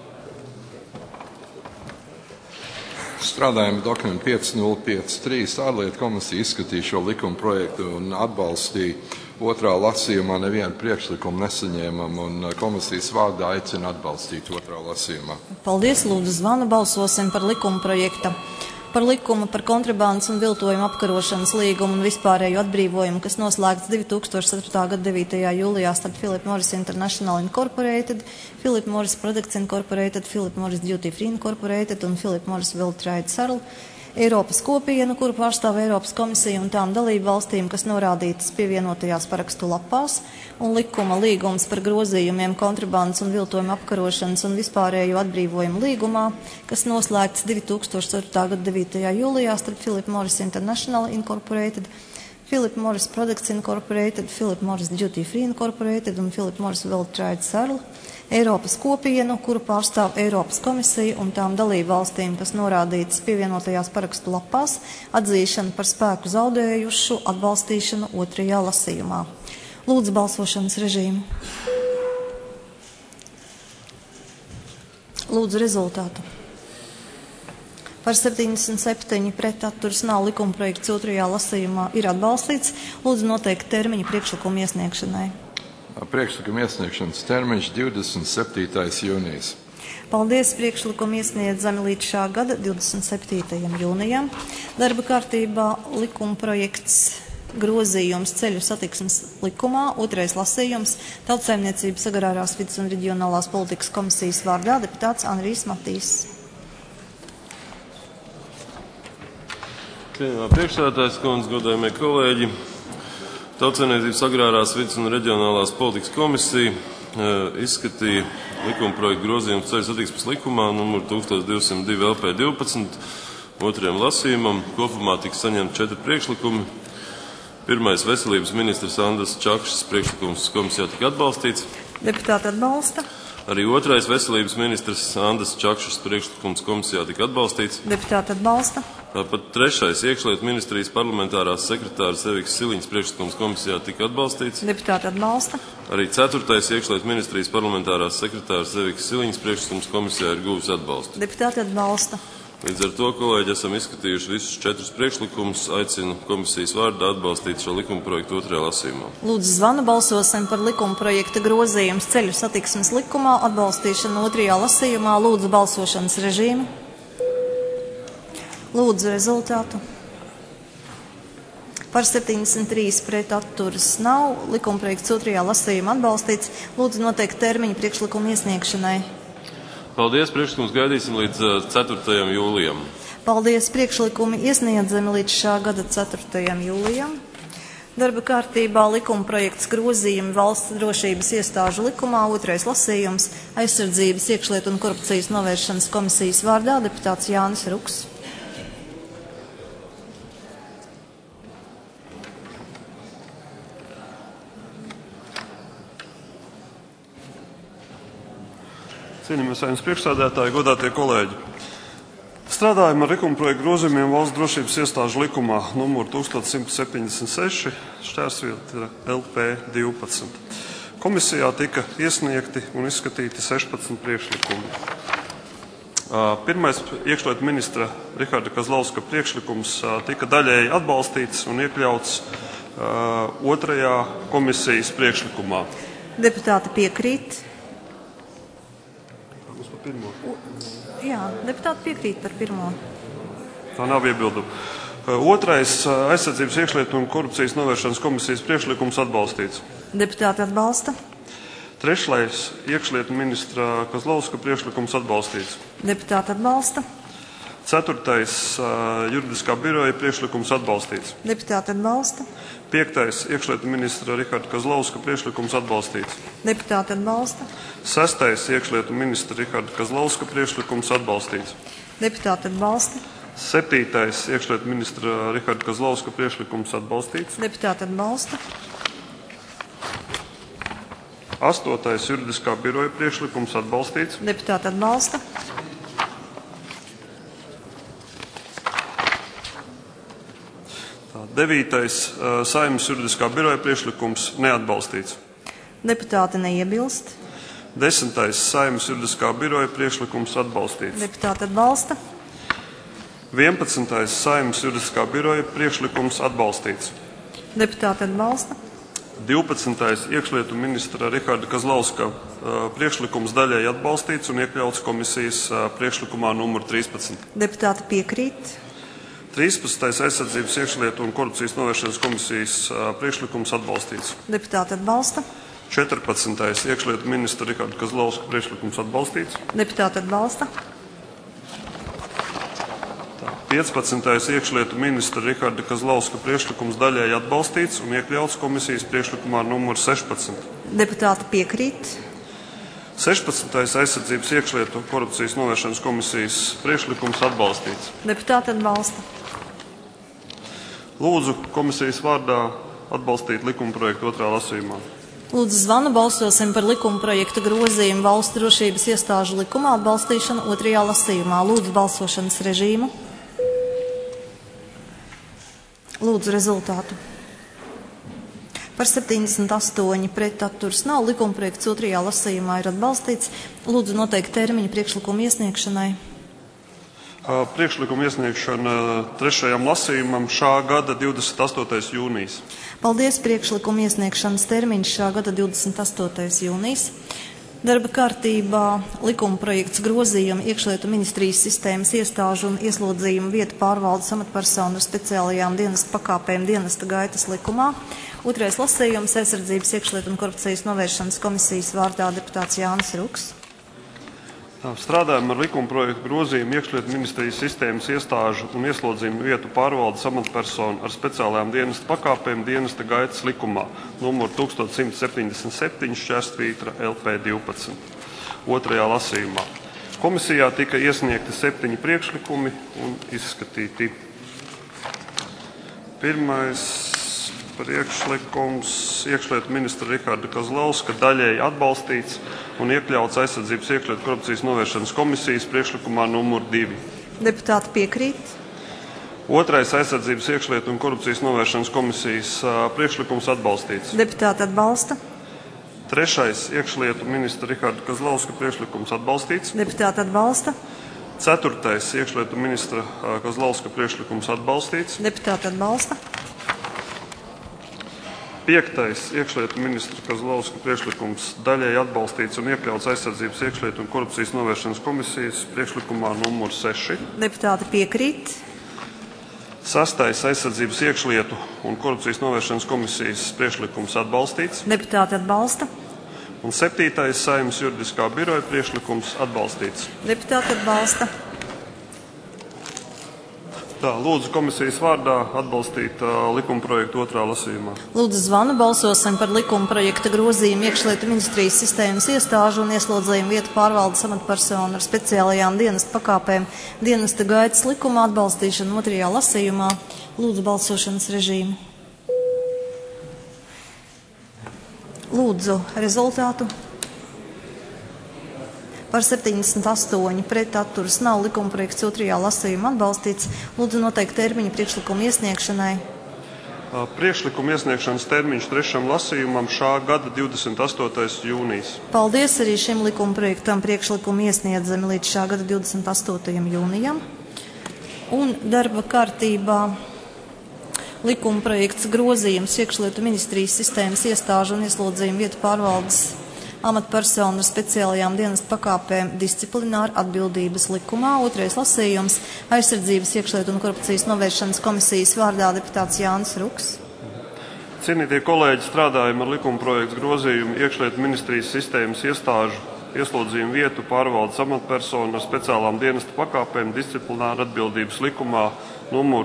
Strādājuma dokumentu 5053 ārlietu komisija izskatīja šo likuma projektu un atbalstīja. Otrā lasījumā nevienu priekšlikumu nesaņēmam, un komisijas vārdā aicina atbalstīt otrā lasījumā. Paldies, lūdzu zvanu, balsosim par likuma projekta. Par likumu par kontrabandas un viltojumu apkarošanas līgumu un vispārēju atbrīvojumu, kas noslēgts 2004. gada 9. jūlijā starp Philip Morris International Incorporated, Philip Morris Products Incorporated, Philip Morris Duty Free Incorporated un Philip Morris World Trade Searle, Eiropas kopienu, kuru pārstāv Eiropas komisija un tām dalību valstīm, kas norādītas pievienotajās parakstu lapās, un likuma līgums par grozījumiem kontrabandas un viltojuma apkarošanas un vispārēju atbrīvojumu līgumā, kas noslēgts 2004. gada 9. jūlijā starp Philip Morris International Incorporated, Philip Morris Products Incorporated, Philip Morris Duty Free Incorporated un Philip Morris World Trade Searle, Eiropas kopienu, kuru pārstāv Eiropas komisija un tām dalību valstīm, kas norādītas pievienotajās parakstu lapās, atzīšanu par spēku zaudējušu atbalstīšanu otrajā lasījumā. Lūdzu balsošanas režīmu. Lūdzu rezultātu. Par 77 pret atturas nav, likumprojekts otrajā lasījumā ir atbalstīts. Lūdzu noteikt termiņu priekšlikumu iesniegšanai. Priekšlikuma iesniegšanas termiņš 27. jūnijas. Paldies, priekšlikumu iesniedzami līdz šā gada 27. jūnijam. Darba kārtībā likuma projekts grozījums ceļu satiksmes likumā, otrais lasījums, Tautsaimniecības agrārās vides un reģionālās politikas komisijas vārdā deputāts Anrijs Matīs. Priekšsēdētājs kundze, godājamie kolēģi, Tautsaimniecības agrārās vides un reģionālās politikas komisija izskatīja likuma projektu grozījumu ceļu satiksmes likumā numur 1202 LP 12 otrajam lasījumam. Kopumā tika saņemti 4 priekšlikumi. Pirmais veselības ministrs Andras Čakšas priekšlikums komisijā tika atbalstīts. Deputāti atbalsta. Arī otrais veselības ministrs Andras Čakšas priekšlikums komisijā tika atbalstīts. Deputāti atbalsta. Tāpat trešais iekšlietu ministrijas parlamentārās sekretāras Evikas Siliņas priekšlikums komisijā tika atbalstīts. Deputāti atbalsta. Arī ceturtais iekšlietu ministrijas parlamentārās sekretāras Evikas Siliņas priekšlikums komisijā ir guvis atbalstu. Deputāti atbalsta. Līdz ar to, kolēģi, esam izskatījuši visus 4 priekšlikumus. Aicinu komisijas vārdā atbalstīt šo likuma projektu otrajā lasījumā. Lūdzu zvanu, balsosim par likuma projekta grozījums ceļu satiksmes likumā, atbalstīšanu otrajā lasījumā. Lūdzu balsošanas režīmu. Lūdzu rezultātu. Par 73 pret atturas nav, likumprojekts otrajā lasījumā atbalstīts. Lūdzu noteikt termiņu priekšlikumu iesniegšanai. Paldies, priekšlikums gaidīsim līdz 4. jūlijam. Paldies, priekšlikumi iesniedzami līdz šā gada 4. jūlijam. Darba kārtībā likuma projekts grozījumi valsts drošības iestāžu likumā, otrais lasījums, aizsardzības, iekšlietu un korupcijas novēršanas komisijas vārdā deputāts Jānis Ruks. Cienījamie Saeimas priekšsēdētāji, godātie kolēģi. Strādājam ar likumprojektu grozījumiem valsts drošības iestāžu likumā numur 1176 šķērsvieta LP 12. Komisijā tika iesniegti un izskatīti 16 priekšlikumi. Pirmais iekšlietu ministra Riharda Kazlauska priekšlikums tika daļēji atbalstīts un iekļauts otrajā komisijas priekšlikumā. Deputāti piekrīt. pirmo? Jā, deputāti piekrīt par pirmo. Tā nav iebildumu. Otrais aizsardzības iekšlietu un korupcijas novēršanas komisijas priekšlikums atbalstīts. Deputāti atbalsta. Trešais iekšlietu ministra Kozlovska priekšlikums atbalstīts. Deputāti atbalsta. Ceturtais juridiskā biroja priekšlikums atbalstīts. Deputāti atbalsta. Piektais iekšlietu ministra Riharda Kozlovska priekšlikums atbalstīts. Deputāti atbalsta. Sestais iekšlietu ministra Riharda Kozlovska priekšlikums atbalstīts. Deputāti atbalsta. Septītais iekšlietu ministra Riharda Kozlovska priekšlikums atbalstīts. Deputāti atbalsta. Astotais juridiskā biroja priekšlikums atbalstīts. Deputāti atbalsta. Devītais Saeimas juridiskā biroja priekšlikums neatbalstīts. Deputāti neiebilst. Desmitais Saeimas juridiskā biroja priekšlikums atbalstīts. Deputāti atbalsta. 11. Saeimas juridiskā biroja priekšlikums atbalstīts. Deputāti atbalsta. 12. iekšlietu ministra Riharda Kozlovska priekšlikums daļēji atbalstīts un iekļauts komisijas priekšlikumā numur 13. Deputāti piekrīt. 13. aizsardzības iekšlietu un korupcijas novēršanas komisijas priekšlikums atbalstīts. Deputāti atbalsta. 14. iekšlietu ministra Riharda Kozlovska priekšlikums atbalstīts. Deputāti atbalsta. 15. iekšlietu ministra Riharda Kozlovska priekšlikums daļēji atbalstīts un iekļauts komisijas priekšlikumā numur 16. Deputāti piekrīt. 16. aizsardzības iekšlietu un korupcijas novēršanas komisijas priekšlikums atbalstīts. Deputāti atbalsta. Lūdzu komisijas vārdā atbalstīt likumprojektu otrā lasījumā. Lūdzu zvanu, balsosim par likumprojekta grozījumu valsts drošības iestāžu likumā atbalstīšanu otrajā lasījumā. Lūdzu balsošanas režīmu. Lūdzu rezultātu. Par 78 pret atturas nav. Likumprojekts otrajā lasījumā ir atbalstīts. Lūdzu noteikt termiņu priekšlikumu iesniegšanai. Priekšlikuma iesniegšana trešajam lasījumam šā gada 28. jūnijas. Paldies, priekšlikuma iesniegšanas termiņš šā gada 28. jūnijas. Darba kārtībā likumprojekts grozījumi iekšlietu ministrijas sistēmas iestāžu un ieslodzījumu vietu pārvaldes amatpersonu ar speciālajām dienesta pakāpēm dienesta gaitas likumā. Otrais lasījums aizsardzības iekšlietu un korupcijas novēršanas komisijas vārdā deputāts Jānis Ruks. Strādājam ar likumprojektu grozījumu iekšlietu ministrijas sistēmas iestāžu un ieslodzījumu vietu pārvaldes amatpersonu ar speciālajām dienesta pakāpēm dienesta gaitas likumā numur 1177 LP12. Otrajā lasījumā. Komisijā tika iesniegti 7 priekšlikumi un izskatīti. Pirmais priekšlikums iekšlietu ministra Riharda Kozlovska daļēji atbalstīts un iekļauts aizsardzības iekšlietu korupcijas novēršanas komisijas priekšlikumā numur 2. Deputāti piekrīt. Otrais aizsardzības iekšlietu un korupcijas novēršanas komisijas priekšlikums atbalstīts. Deputāti atbalsta. Trešais iekšlietu ministra Riharda Kozlovska priekšlikums atbalstīts. Deputāti atbalsta. Ceturtais iekšlietu ministra Kozlovska priekšlikums atbalstīts. Deputāti atbalsta. Piektais iekšlietu ministra Kozlovska priekšlikums daļēji atbalstīts un iekļauts aizsardzības iekšlietu un korupcijas novēršanas komisijas priekšlikumā numur 6. Deputāti piekrīt. Sastais aizsardzības iekšlietu un korupcijas novēršanas komisijas priekšlikums atbalstīts. Deputāti atbalsta. Un 7. Saeimas juridiskā biroja priekšlikums atbalstīts. Deputāti atbalsta. Lūdzu komisijas vārdā atbalstīt likumprojektu otrā lasījumā. Lūdzu zvanu, balsosim par likumprojekta grozījumu iekšlietu ministrijas sistēmas iestāžu un ieslodzījumu vietu pārvaldes amatpersonu ar speciālajām dienesta pakāpēm dienesta gaitas likumā atbalstīšanu otrajā lasījumā. Lūdzu balsošanas režīmu. Lūdzu rezultātu. Par 78 pret atturas nav. Likumprojekts otrajā lasījumā atbalstīts. Lūdzu noteikt termiņu priekšlikumu iesniegšanai. Priekšlikuma iesniegšanas termiņš trešam lasījumam šā gada 28. jūnijas. Paldies, arī šim likumprojektam priekšlikumu iesniedzami līdz šā gada 28. jūnijam. Un darba kārtībā likumprojekts grozījums iekšlietu ministrijas sistēmas iestāžu un ieslodzījumu vietu pārvaldes amatpersonu ar speciālajām dienestu pakāpēm disciplināra atbildības likumā. Otrais lasījums - Aizsardzības, iekšlietu un korupcijas novēršanas komisijas vārdā deputāts Jānis Ruks. Cienītie kolēģi, strādājam ar likumprojektu grozījumu iekšlietu ministrijas sistēmas iestāžu ieslodzījumu vietu pārvaldes amatpersonu ar speciālām dienestu pakāpēm disciplināra atbildības likumā numuru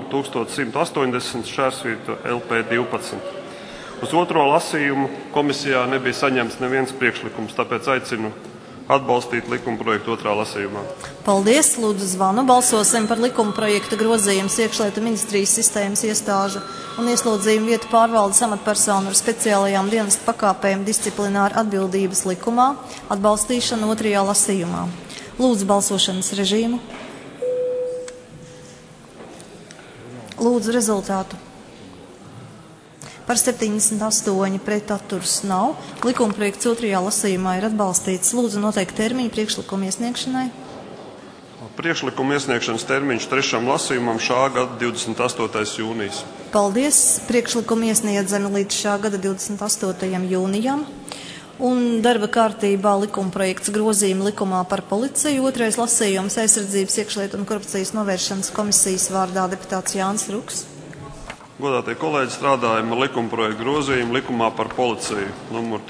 1180/LP12. Uz otro lasījumu komisijā nebija saņemts neviens priekšlikums, tāpēc aicinu atbalstīt likumprojektu otrā lasījumā. Paldies, lūdzu zvanu. Balsosim par likumprojekta grozījumus iekšlietu ministrijas sistēmas iestāžu un ieslodzījumu vietu pārvaldes amatpersonu ar speciālajām dienestu pakāpēm disciplināra atbildības likumā atbalstīšanu otrajā lasījumā. Lūdzu balsošanas režīmu. Lūdzu rezultātu. Par 78 pret atturas nav. Likumprojekts otrajā lasījumā ir atbalstīts. Lūdzu noteikt termiņu priekšlikumu iesniegšanai. Priekšlikuma iesniegšanas termiņš trešam lasījumam šā gada 28. jūnijas. Paldies. Priekšlikumu iesniedzami līdz šā gada 28. jūnijam. Un darba kārtībā likumprojekts grozījuma likumā par policiju. Otrais lasījums - Aizsardzības, iekšlietu un korupcijas novēršanas komisijas vārdā deputāts Jānis Ruks. Godātie kolēģi, strādājam ar likumprojektu grozījumu likumā par policiju numuru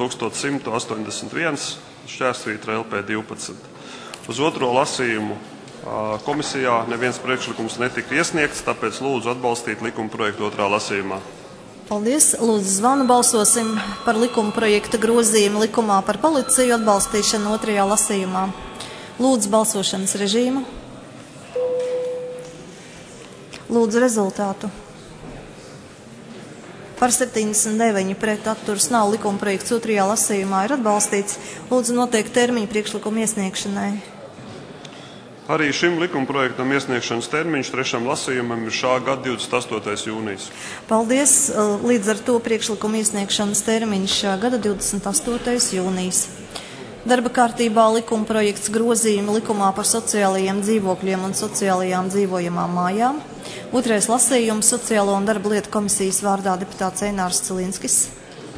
1181/LP12. Uz otro lasījumu komisijā neviens priekšlikums netika iesniegts, tāpēc lūdzu atbalstīt likumprojektu otrā lasījumā. Paldies. Lūdzu zvanu. Balsosim par likumprojekta grozījumu likumā par policiju atbalstīšanu otrajā lasījumā. Lūdzu balsošanas režīmu. Lūdzu rezultātu. Par 79 pret atturas nav. Likumprojekts otrajā lasījumā ir atbalstīts. Lūdzu noteikt termiņu priekšlikumu iesniegšanai. Arī šim likumprojektam iesniegšanas termiņš trešam lasījumam ir šā gada 28. jūnijas. Paldies. Līdz ar to priekšlikumu iesniegšanas termiņš šā gada 28. jūnijas. Darba kārtībā likumprojekts grozījumi likumā par sociālajiem dzīvokļiem un sociālajām dzīvojamām mājām. Otrais lasījums - Sociālo un darba lietu komisijas vārdā deputāts Einārs Cilinskis.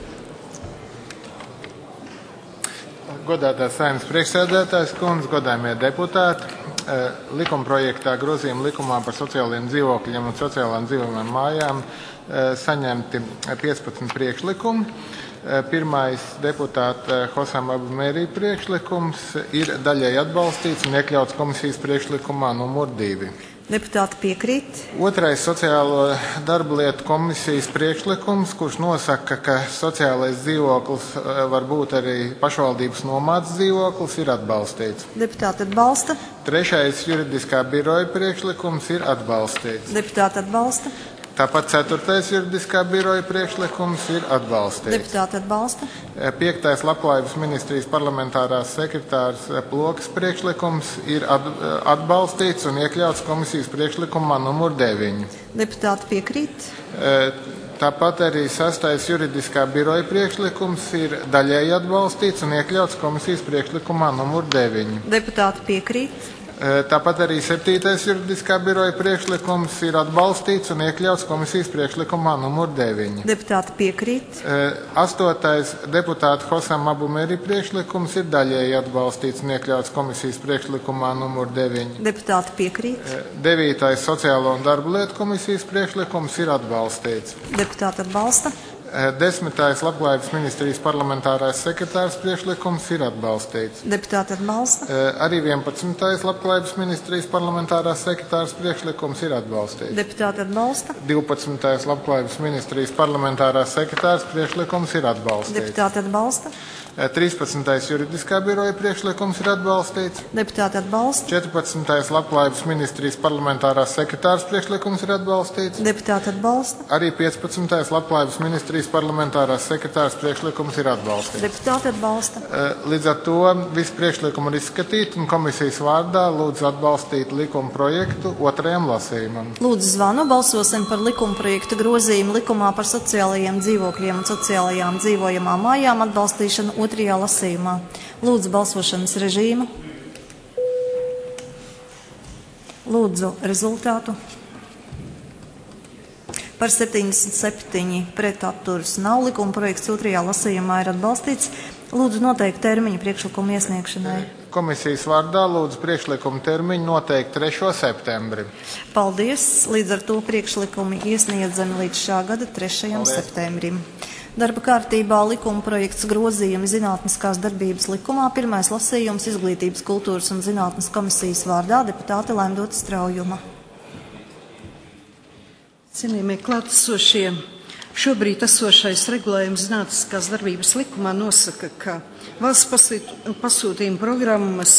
Godātās Saeimas priekšsēdētājas kundze, godājumie deputāti, likumprojektā grozījuma likumā par sociālajiem dzīvokļiem un sociālām dzīvojamām mājām saņemti 15 priekšlikumi. Pirmais deputāta Hosam Abu Mērī priekšlikums ir daļai atbalstīts un iekļauts komisijas priekšlikumā numur 2. Deputāti piekrīt. Otrais sociālo darba lietu komisijas priekšlikums, kurš nosaka, ka sociālais dzīvoklis var būt arī pašvaldības nomāts dzīvoklis, ir atbalstīts. Deputāti atbalsta. Trešais juridiskā biroja priekšlikums ir atbalstīts. Deputāti atbalsta. Tāpat ceturtais juridiskā biroja priekšlikums ir atbalstīts. Deputāti atbalsta. Piektais Labklājības ministrijas parlamentārās sekretārs Plokas priekšlikums ir atbalstīts un iekļauts komisijas priekšlikumā numur 9. Deputāti piekrīt. Tāpat arī sastais juridiskā biroja priekšlikums ir daļēji atbalstīts un iekļauts komisijas priekšlikumā numur 9. Deputāti piekrīt. Tāpat arī septītais juridiskā biroja priekšlikums ir atbalstīts un iekļauts komisijas priekšlikumā numur 9. Deputāti piekrīt. Astotais deputāta Hosam Abu Mērī priekšlikums ir daļēji atbalstīts un iekļauts komisijas priekšlikumā numur 9. Deputāti piekrīt. Devītais Sociālo un darba lietu komisijas priekšlikums ir atbalstīts. Deputāti atbalsta. Desmitais Labklājības ministrijas parlamentārais sekretārs priekšlikums ir atbalstīts. Deputāti atbalsta. Arī 11. Labklājības ministrijas parlamentārās sekretārs priekšlikums ir atbalstīts. Deputāti atbalsta. 12. Labklājības ministrijas parlamentārās sekretārs priekšlikums ir atbalstīts. Deputāti atbalsta. 13. juridiskā biroja priekšlikums ir atbalstīts. Deputāti atbalsta. 14. Labklājības ministrijas parlamentārās sekretārs priekšlikums ir atbalstīts. Deputāti atbalsta. Arī 15. Labklājības ministrijas parlamentārās sekretārs priekšlikums ir atbalstīts. Deputāti atbalsta. Līdz ar to visi priekšlikumi ir izskatīti un komisijas vārdā lūdzu atbalstīt likuma projektu otrajam lasījumam. Lūdzu zvanu. Balsosim par likuma projektu grozījumu likumā par sociālajiem dzīvokļiem un sociālajām dzīvojamām mājām atbalstīšanu otrajā lasījumā. Lūdzu balsošanas režīmu. Lūdzu rezultātu. Par 77 pret atturas nav. Likuma projekts otrajā lasījumā ir atbalstīts. Lūdzu noteikt termiņu priekšlikumu iesniegšanai. Komisijas vārdā lūdzu priekšlikumu termiņu noteikt 3. septembri. Paldies! Līdz ar to priekšlikumi iesniedzami līdz šā gada 3. septembrim. Darba kārtībā likuma projekts grozījumi zinātniskās darbības likumā. Pirmais lasījums Izglītības, kultūras un zinātnes komisijas vārdā deputāte Laimdota Straujuma. Cienījamie klātesošie, šobrīd esošais regulējums zinātniskās darbības likumā nosaka, ka valsts pasūtījuma programmas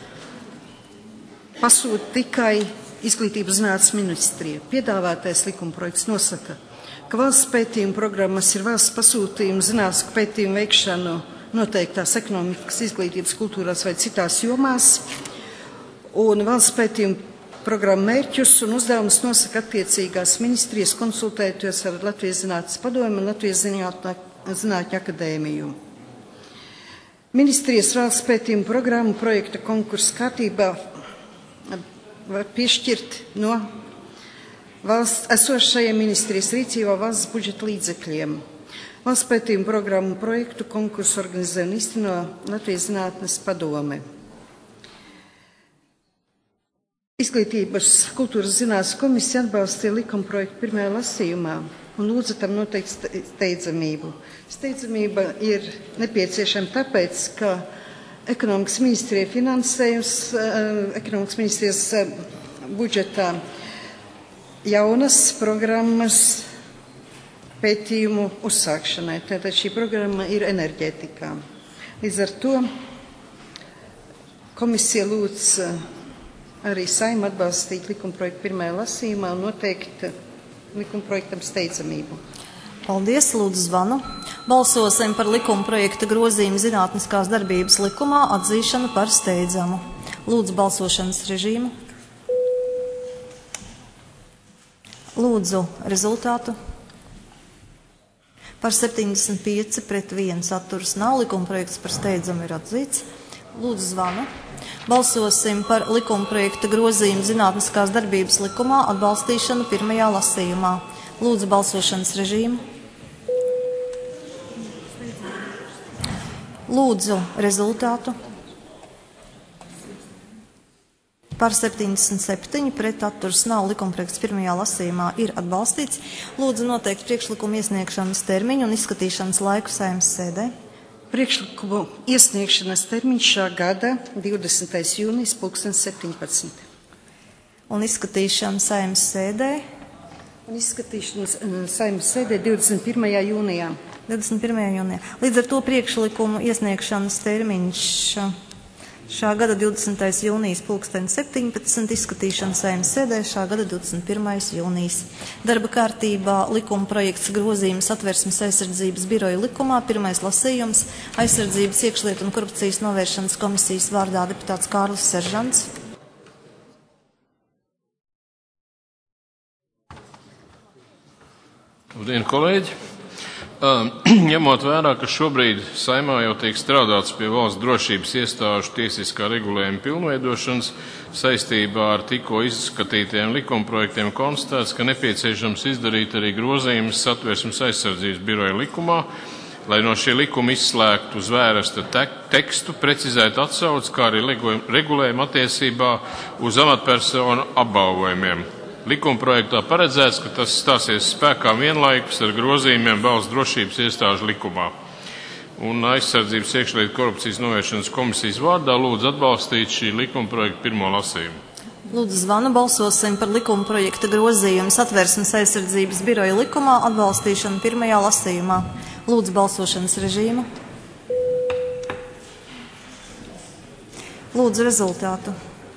pasūta tikai Izglītības zinātnes ministrija. Piedāvātais likumprojekts nosaka, ka valsts pētījuma programmas ir valsts pasūtījuma zinātnisku pētījumu veikšanu noteiktās ekonomikas, izglītības, kultūrās vai citās jomās, un valsts pētījuma programmu mērķus un uzdevumus nosaka attiecīgās ministrijas konsultējoties ar Latvijas Zinātnes padomi un Latvijas Zinātņu akadēmiju. Ministrijas valsts pētījuma programmu projekta konkursa kārtībā var piešķirt no valsts esošajiem ministrijas rīcībā valsts budžeta līdzekļiem. Valsts pētījuma programmu projektu konkursu organizē un īsteno Latvijas Zinātnes padome. Izglītības, kultūras zinātnes komisija atbalstīja likuma projektu pirmajā lasījumā un lūdza tam noteikt steidzamību. Steidzamība ir nepieciešama tāpēc, ka ekonomikas ministrija finansējums, ekonomikas ministrijas budžetā jaunas programmas pētījumu uzsākšanai. Tātad šī programma ir enerģētikā. Līdz ar to komisija lūdz arī Saeimu atbalstīt likumprojektu pirmajā lasījumā un noteikt likumprojektam steidzamību. Paldies, lūdzu zvanu. Balsosim par likumprojekta grozījumu zinātniskās darbības likumā atzīšanu par steidzamu. Lūdzu balsošanas režīmu. Lūdzu rezultātu. Par 75 pret 1 atturas nav. Likumprojekts par steidzamu ir atzīts. Lūdzu zvanu. Balsosim par likumprojekta grozījumu zinātniskās darbības likumā atbalstīšanu pirmajā lasījumā. Lūdzu balsošanas režīmu. Lūdzu rezultātu. Par 77 pret atturas nav. Likumprojekts pirmajā lasījumā ir atbalstīts. Lūdzu noteikt priekšlikumu iesniegšanas termiņu un izskatīšanas laiku Saeimas sēdē. Priekšlikumu iesniegšanas termiņš šā gada 20. jūnijas 17. Un izskatīšana Saeimas sēdē? Un izskatīšana Saeimas sēdē 21. jūnijā. 21. jūnijā. Līdz ar to priekšlikumu iesniegšanas termiņš šā gada 20. jūnijas 17. izskatīšana Saeimas sēdē šā gada 21. jūnijas. Darba kārtībā likuma projekts grozījums Satversmes aizsardzības biroja likumā. Pirmais lasījums aizsardzības iekšlietu un korupcijas novēršanas komisijas vārdā deputāts Kārlis Seržants. Labdien, kolēģi! Ņemot vērā, ka šobrīd Saeimā jau tiek strādāts pie valsts drošības iestāžu tiesiskā regulējuma pilnveidošanas, saistībā ar tikko izskatītiem likumprojektiem konstatēts, ka nepieciešams izdarīt arī grozījumus Satversmes aizsardzības biroja likumā, lai no šī likuma izslēgtu zvērsta tekstu, precizēt atsauci, kā arī regulējumu attiecībā uz amatpersonu apbalvojumiem. Likumprojektā paredzēts, ka tas stāsies spēkā vienlaikus ar grozījumiem valsts drošības iestāžu likumā. Un aizsardzības iekšlietu korupcijas novēršanas komisijas vārdā lūdzu atbalstīt šī likumprojekta pirmo lasījumu. Lūdzu zvanu balsosim par likumprojekta grozījumu Satversmes aizsardzības biroja likumā atbalstīšanu pirmajā lasījumā. Lūdzu balsošanas režīmu. Lūdzu rezultātu.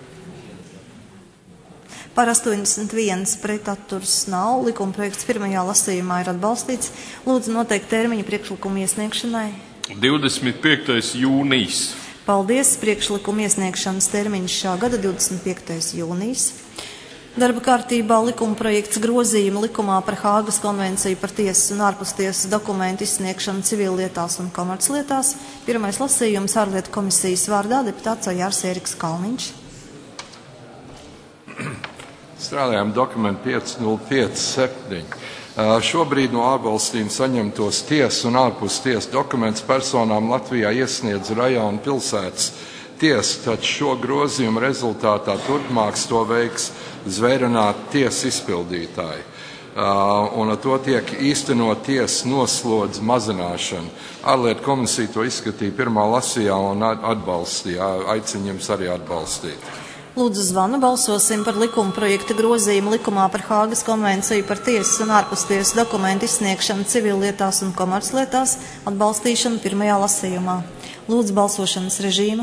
Par 81 pret atturas nav. Likumprojekts pirmajā lasījumā ir atbalstīts. Lūdzu noteikt termiņu priekšlikumu iesniegšanai. 25. jūnijas. Paldies. Priekšlikumu iesniegšanas termiņš šā gada 25. jūnijas. Darba kārtībā likumprojekts grozījuma likumā par Hāgas konvenciju par tiesas un ārpustiesas dokumentu izsniegšanu civillietās un komerclietās. Pirmais lasījums ārlietu komisijas vārdā deputāts Ojārs Ēriks Kalniņš. Strādājām dokumentu 5057. Šobrīd no ārvalstīm saņemtos tiesu un ārpus tiesu dokumentus personām Latvijā iesniedz rajona pilsētas tiesa, taču šo grozījumu rezultātā turpmāks to veiks zvērināti tiesas izpildītāji. Un ar to tiek īstenot tiesas noslodzi mazināšana. Ārlietu komisija to izskatīja pirmā lasījā un atbalstīja. Aicinu jums arī atbalstīt. Lūdzu zvanu, balsosim par likuma projekta grozījumu likumā par Hāgas konvenciju par tiesas un ārpustiesas dokumentu izsniegšanu civillietās un komerclietās atbalstīšanu pirmajā lasījumā. Lūdzu balsošanas režīmu.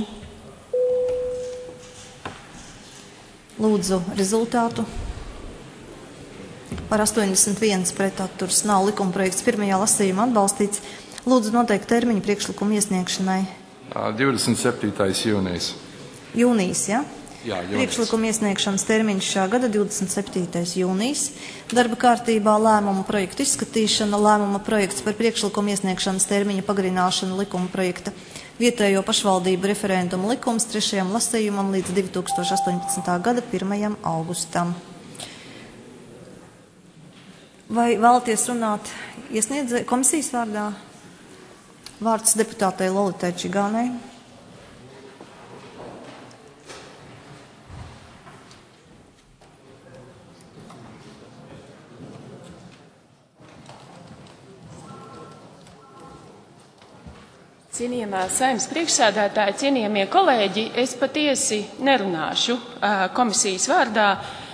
Lūdzu rezultātu. Par 81 pret atturs nav likuma projekts pirmajā lasījumā atbalstīts. Lūdzu noteikt termiņu priekšlikumu iesniegšanai. 27. jūnijas. Jūnijas, ja? Jā, priekšlikuma iesniegšanas termiņš šā gada 27. jūnijas. Darba kārtībā lēmuma projektu izskatīšana, lēmuma projekts par priekšlikuma iesniegšanas termiņa pagarināšanu likuma projekta vietējo pašvaldību referendumu likums 3. lasījumam līdz 2018. gada 1. augustam. Vai vēlaties runāt komisijas vārdā? Vārds deputātei Lolitai Čigānei. Cienījamā Saeimas priekšsēdētāja, cienījamie kolēģi, es patiesi nerunāšu komisijas vārdā,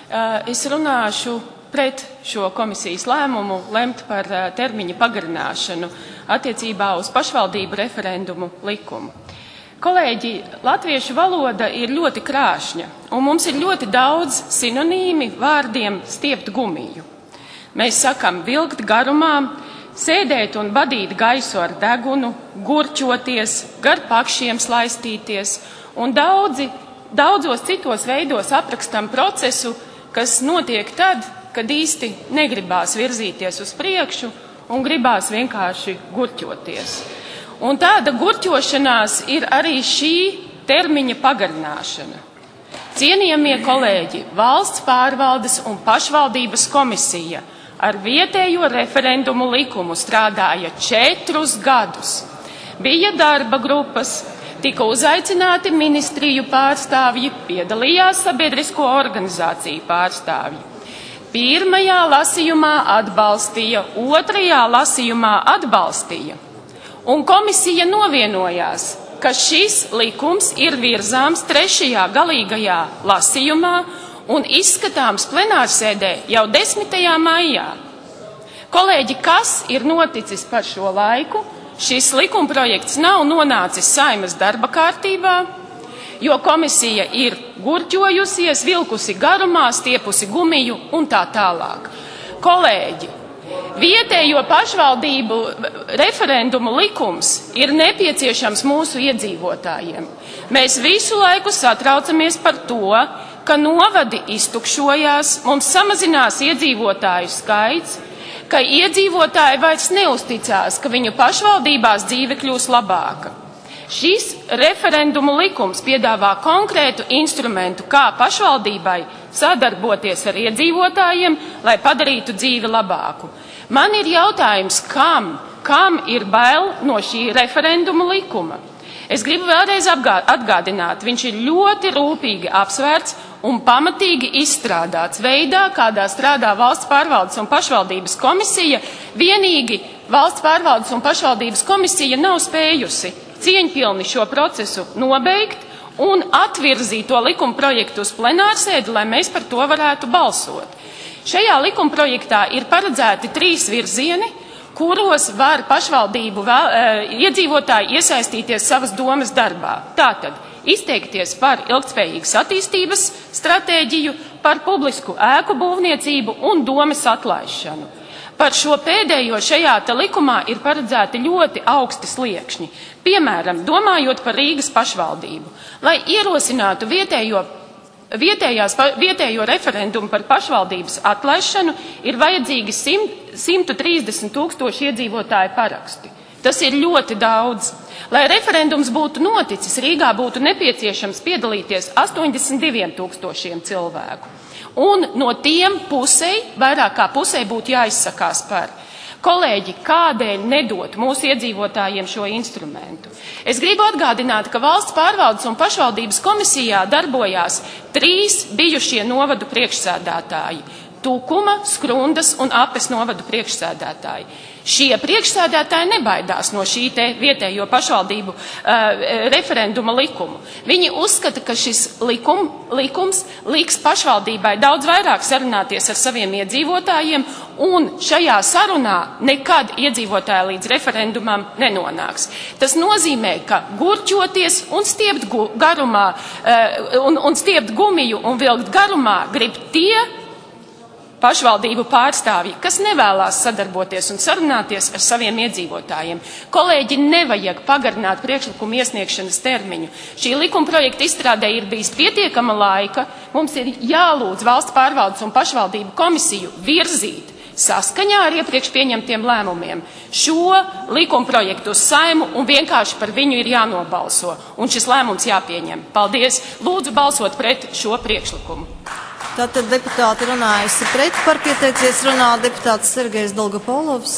es runāšu pret šo komisijas lēmumu lemt par termiņa pagarināšanu attiecībā uz pašvaldību referendumu likumu. Kolēģi, latviešu valoda ir ļoti krāšņa, un mums ir ļoti daudz sinonīmi vārdiem stiept gumiju. Mēs sakam vilkt garumā, sēdēt un badīt gaisu ar degunu, gurķoties, gar pakšiem slaistīties un daudzos citos veidos aprakstam procesu, kas notiek tad, kad īsti negribās virzīties uz priekšu un gribās vienkārši gurķoties. Un tāda gurķošanās ir arī šī termiņa pagarināšana. Cienījamie kolēģi, Valsts pārvaldes un pašvaldības komisija ar vietējo referendumu likumu strādāja 4 gadus. Bija darba grupas, tika uzaicināti ministriju pārstāvji, piedalījās sabiedrisko organizāciju pārstāvji. Pirmajā lasījumā atbalstīja, otrajā lasījumā atbalstīja. Un komisija novienojās, ka šis likums ir virzāms 3. galīgajā lasījumā un izskatāms plenārsēdē jau 10. maijā. Kolēģi, kas ir noticis par šo laiku? Šis likumprojekts nav nonācis Saeimas darba kārtībā, jo komisija ir gurķojusies, vilkusi garumā, stiepusi gumiju un tā tālāk. Kolēģi, vietējo pašvaldību referendumu likums ir nepieciešams mūsu iedzīvotājiem. Mēs visu laiku satraucamies par to, ka novadi iztukšojās, mums samazinās iedzīvotāju skaits, ka iedzīvotāji vairs neusticās, ka viņu pašvaldībās dzīve kļūs labāka. Šis referendumu likums piedāvā konkrētu instrumentu, kā pašvaldībai sadarboties ar iedzīvotājiem, lai padarītu dzīvi labāku. Man ir jautājums, kam ir bail no šī referendumu likuma? Es gribu vēlreiz atgādināt, viņš ir ļoti rūpīgi apsvērts un pamatīgi izstrādāts veidā, kādā strādā Valsts pārvaldes un pašvaldības komisija. Vienīgi Valsts pārvaldes un pašvaldības komisija nav spējusi cieņpilni šo procesu nobeigt un atvirzīt to likumprojektu uz plenārsēdi, lai mēs par to varētu balsot. Šajā likumprojektā ir paredzēti 3 virzieni, kuros var pašvaldību iedzīvotāji iesaistīties savas domas darbā. Tātad izteikties par ilgtspējīgas attīstības stratēģiju, par publisku ēku būvniecību un domas atlaišanu. Par šo pēdējo šajā likumā ir paredzēti ļoti augsti sliekšņi. Piemēram, domājot par Rīgas pašvaldību, lai ierosinātu vietējo referendumu par pašvaldības atlaišanu, ir vajadzīgi 130 000 iedzīvotāju paraksti. Tas ir ļoti daudz. Lai referendums būtu noticis, Rīgā būtu nepieciešams piedalīties 82 000 cilvēku. Un no tiem vairāk kā pusei būtu jāizsakās par. Kolēģi, kādēļ nedot mūsu iedzīvotājiem šo instrumentu? Es gribu atgādināt, ka Valsts pārvaldes un pašvaldības komisijā darbojās 3 bijušie novadu priekšsēdētāji – Tukuma, Skrundas un Apes novadu priekšsēdētāji. Šie priekšsēdētāji nebaidās no šī te vietējo pašvaldību referenduma likumu. Viņi uzskata, ka šis likums liks pašvaldībai daudz vairāk sarunāties ar saviem iedzīvotājiem, un šajā sarunā nekad iedzīvotāji līdz referendumam nenonāks. Tas nozīmē, ka gurķoties un stiept garumā, un stiept gumiju un vilkt garumā grib tie pašvaldību pārstāvji, kas nevēlās sadarboties un sarunāties ar saviem iedzīvotājiem. Kolēģi, nevajag pagarināt priekšlikumu iesniegšanas termiņu. Šī likuma projekta izstrādē ir bijis pietiekama laika. Mums ir jālūdz Valsts pārvaldes un pašvaldību komisiju virzīt saskaņā ar iepriekš pieņemtiem lēmumiem šo likuma projektu uz Saeimu, un vienkārši par viņu ir jānobalso. Un šis lēmums jāpieņem. Paldies! Lūdzu balsot pret šo priekšlikumu. Tātad deputāti runājusi pret, par pieteicies runā deputāts Sergejs Dolgopolovs.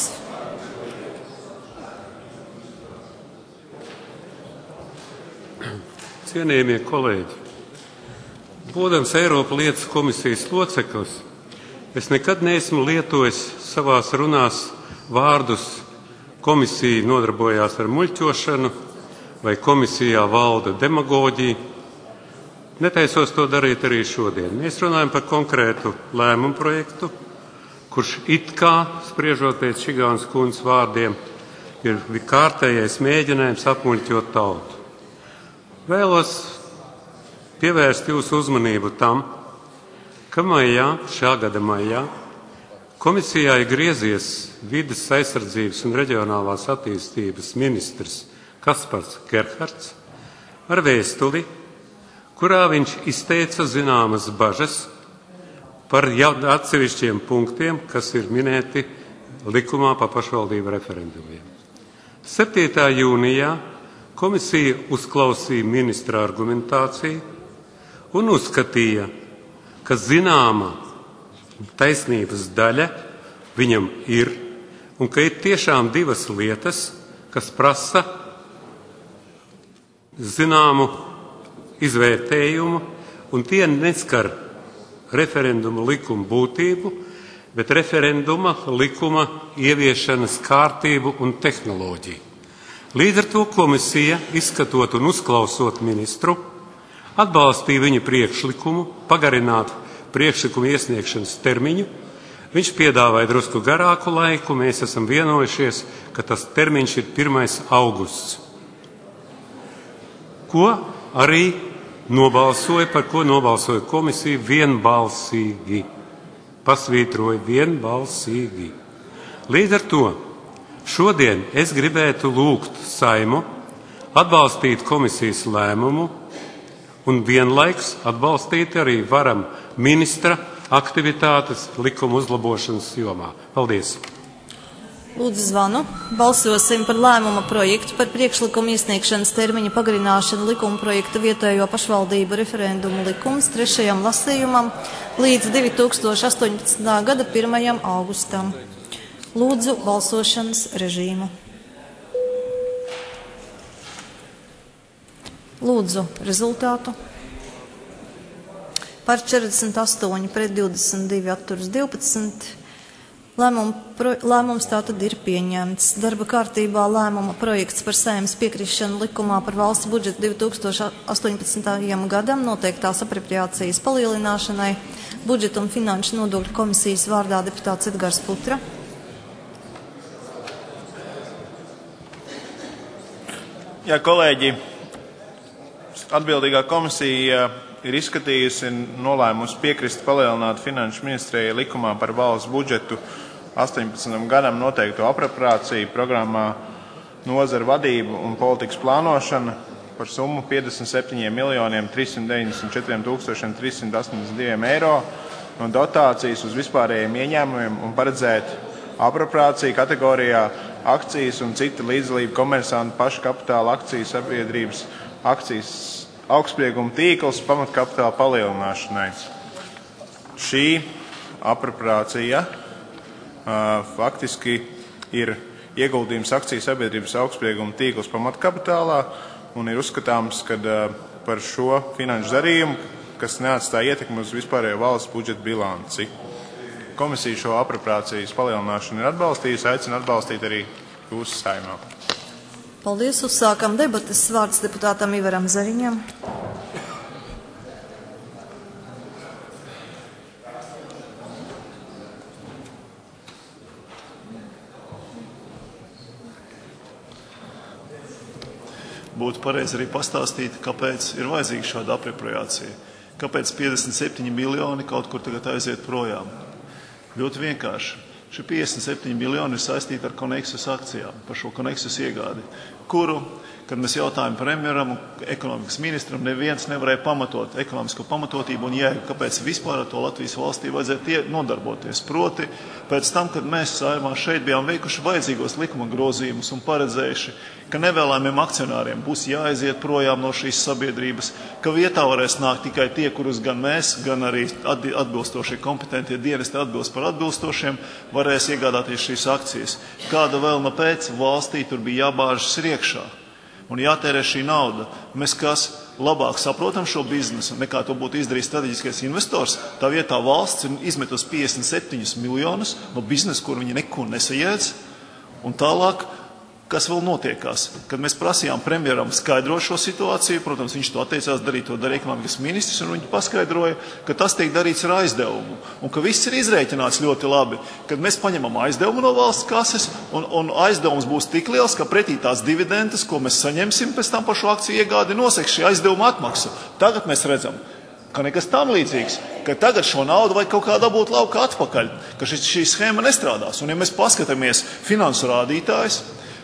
Cienījamie kolēģi, būdams Eiropa lietas komisijas loceklis, es nekad neesmu lietojis savās runās vārdus komisija nodarbojās ar muļķošanu vai komisijā valda demagoģija. Netaisos to darīt arī šodien. Mēs runājam par konkrētu lēmumu projektu, kurš it kā, spriežot pēc Šigānas kundzes vārdiem, ir kārtējais mēģinājums apmuļķot tautu. Vēlos pievērst jūsu uzmanību tam, ka šā gada maijā, komisijā ir griezies vides aizsardzības un reģionālās attīstības ministrs Kaspars Gerhards ar vēstuli, kurā viņš izteica zināmas bažas par atsevišķiem punktiem, kas ir minēti likumā par pašvaldību referendumiem. 7. jūnijā komisija uzklausīja ministra argumentāciju un uzskatīja, ka zināma taisnības daļa viņam ir, un ka ir tiešām divas lietas, kas prasa zināmu izvērtējumu, un tie neskar referenduma likuma būtību, bet referenduma likuma ieviešanas kārtību un tehnoloģiju. Līdz ar to komisija, izskatot un uzklausot ministru, atbalstīja viņa priekšlikumu, pagarināt priekšlikumu iesniegšanas termiņu. Viņš piedāvāja drusku garāku laiku, mēs esam vienojušies, ka tas termiņš ir 1. augusts. Ko arī par ko nobalsoja komisija vienbalsīgi. Pasvītroja vienbalsīgi. Līdz ar to šodien es gribētu lūgt Saimu atbalstīt komisijas lēmumu un vienlaiks atbalstīt arī varam ministra aktivitātes likuma uzlabošanas jomā. Paldies! Lūdzu zvanu. Balsosim par lēmuma projektu par priekšlikumu iesniegšanas termiņa pagarināšanu likuma projekta vietējo pašvaldību referendumu likums 3. lasījumam līdz 2018. gada 1. augustam. Lūdzu balsošanas režīmu. Lūdzu rezultātu. Par 48 pret 22 atturas 12. Lēmums tātad ir pieņemts. Darba kārtībā lēmuma projekts par Saeimas piekrišanu likumā par valsts budžetu 2018. gadam noteiktās apropriācijas palielināšanai. Budžeta un finanšu nodokļu komisijas vārdā deputāts Edgars Putra. Jā, kolēģi, atbildīgā komisija ir izskatījusi un nolēmusi piekrist palielināt finanšu ministrijai likumā par valsts budžetu 18. gadam noteikto apropriāciju programmā Nozara vadība un politikas plānošana par summu 57 394 382 eiro no dotācijas uz vispārējiem ieņēmumiem un paredzēt apropriāciju kategorijā akcijas un cita līdzdalība komersantu paškapitāla akciju sabiedrības akcijas augstsprieguma tīkls pamatkapitāla palielināšanai. Šī apropriācija faktiski ir ieguldījums akciju sabiedrības augstsprieguma tīkls pamatkapitālā un ir uzskatāms, ka par šo finanšu darījumu, kas neatstāja ietekmi uz vispārējo valsts budžeta bilanci. Komisija šo apropriācijas palielināšanu ir atbalstījusi, aicina atbalstīt arī jūsu saimā. Paldies, uzsākam debates. Vārds deputātam Ivaram Zariņam. Būtu pareizi arī pastāstīt, kāpēc ir vajadzīga šāda apropriācija. Kāpēc 57 miljoni kaut kur tagad aiziet projām? Ļoti vienkārši. Šie 57 miljoni ir saistīti ar Konexus akcijām, par šo Konexus iegādi, kuru, kad mēs jautājām premjeram un ekonomikas ministram, neviens nevarēja pamatot ekonomisko pamatotību un jēgu, kāpēc vispār ar to Latvijas valstī vajadzētu nodarboties. Proti, pēc tam, kad mēs saimā šeit bijām veikuši vajadzīgos likuma grozījumus un paredzējuši, ka nevēlējumiem akcionāriem būs jāaiziet projām no šīs sabiedrības, ka vietā varēs nākt tikai tie, kurus gan mēs, gan arī atbilstošie kompetentie dienesti atbilst par atbilstošiem, varēs iegādāties šīs akcijas. Kāda vēlme pēc valstī tur bija jābāžas iekšā un jātērē šī nauda. Mēs kas labāk saprotam šo biznesu, nekā to būtu izdarījis strateģiskais investors, tā vietā valsts ir izmetus 57 miljonus no biznesa, kur viņi neko nesajēdz, un tālāk kas vēl notiekās. Kad mēs prasījām premjeram skaidrot šo situāciju, protams, viņš to atteicās darīt, to darīja ekonomikas ministrs, un viņi paskaidroja, ka tas tiek darīts ar aizdevumu, un ka viss ir izrēķināts ļoti labi, kad mēs paņemam aizdevumu no valsts kases, un aizdevums būs tik liels, ka pretī tās dividendes, ko mēs saņemsim pēc tam par šo akciju iegādi, noseks šī aizdevuma atmaksu. Tagad mēs redzam, ka nekas tam līdzīgs, ka tagad šo naudu vajag kaut kā dabūt laukā atpakaļ, ka šī schēma nestrādās. Un ja mēs paskatāmies finansu rādītājus,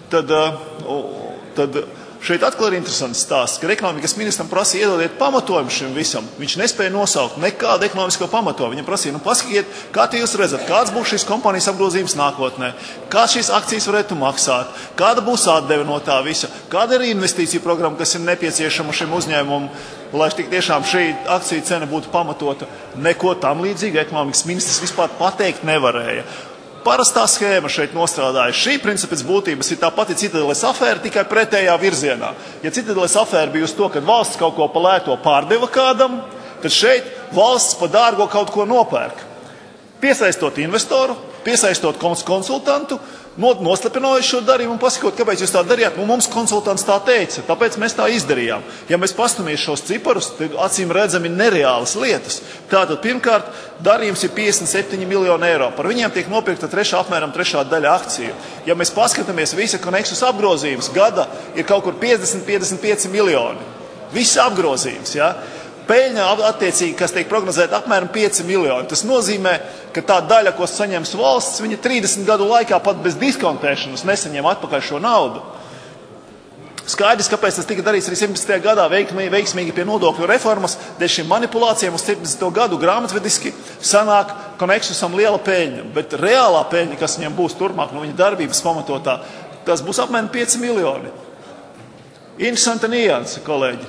tad šeit atkal ir interesants stāsts, ka ekonomikas ministram prasīja iedodiet pamatojumu šim visam. Viņš nespēja nosaukt nekādu ekonomisko pamatojumu. Viņam prasīja, pasakiet, kā jūs redzat, kāds būs šīs kompānijas apgrozījums nākotnē, kā šīs akcijas varētu maksāt, kāda būs atdeve no tā visa, kāda ir investīcija programma, kas ir nepieciešama šim uzņēmumam, lai tik tiešām šī akciju cena būtu pamatota. Neko tam līdzīga ekonomikas ministrs vispār pateikt nevarēja. Parastā schēma šeit nostrādāja. Šī principa pēc būtības ir tā pati Citadeles afēra, tikai pretējā virzienā. Ja Citadeles afēra bija uz to, ka valsts kaut ko pa lēto pārdeva kādam, tad šeit valsts pa dārgo kaut ko nopērk. Piesaistot investoru, piesaistot konsultantu, nostlepinājot šo darījumu un pasakot, kāpēc jūs tā darījāt. Mums konsultants tā teica, tāpēc mēs tā izdarījām. Ja mēs pastamies šos ciparus, tad acīm redzami nereālas lietas. Tātad, pirmkārt, darījums ir 57 miljoni eiro. Par viņiem tiek nopirkta apmēram trešā daļa akciju. Ja mēs paskatāmies, visa Konexus apgrozījums gada ir kaut kur 50-55 miljoni. Viss apgrozījums, ja? Peļņa attiecīgi, kas tiek prognozēta apmēram 5 miljoni. Tas nozīmē, ka tā daļa, ko saņems valsts, viņa 30 gadu laikā pat bez diskontēšanas nesaņem atpakaļ šo naudu. Skaidrs, kāpēc tas tika darīts arī 17. gadā veiksmīgi pie nodokļu reformas, dēļ šīm manipulācijām uz 17. gadu grāmatvediski sanāk Konexusam liela peļņa, bet reālā peļņa, kas viņam būs turpmāk no viņa darbības pamatotā, tas būs apmēram 5 miljoni. Interesanta nianse, kolēģi.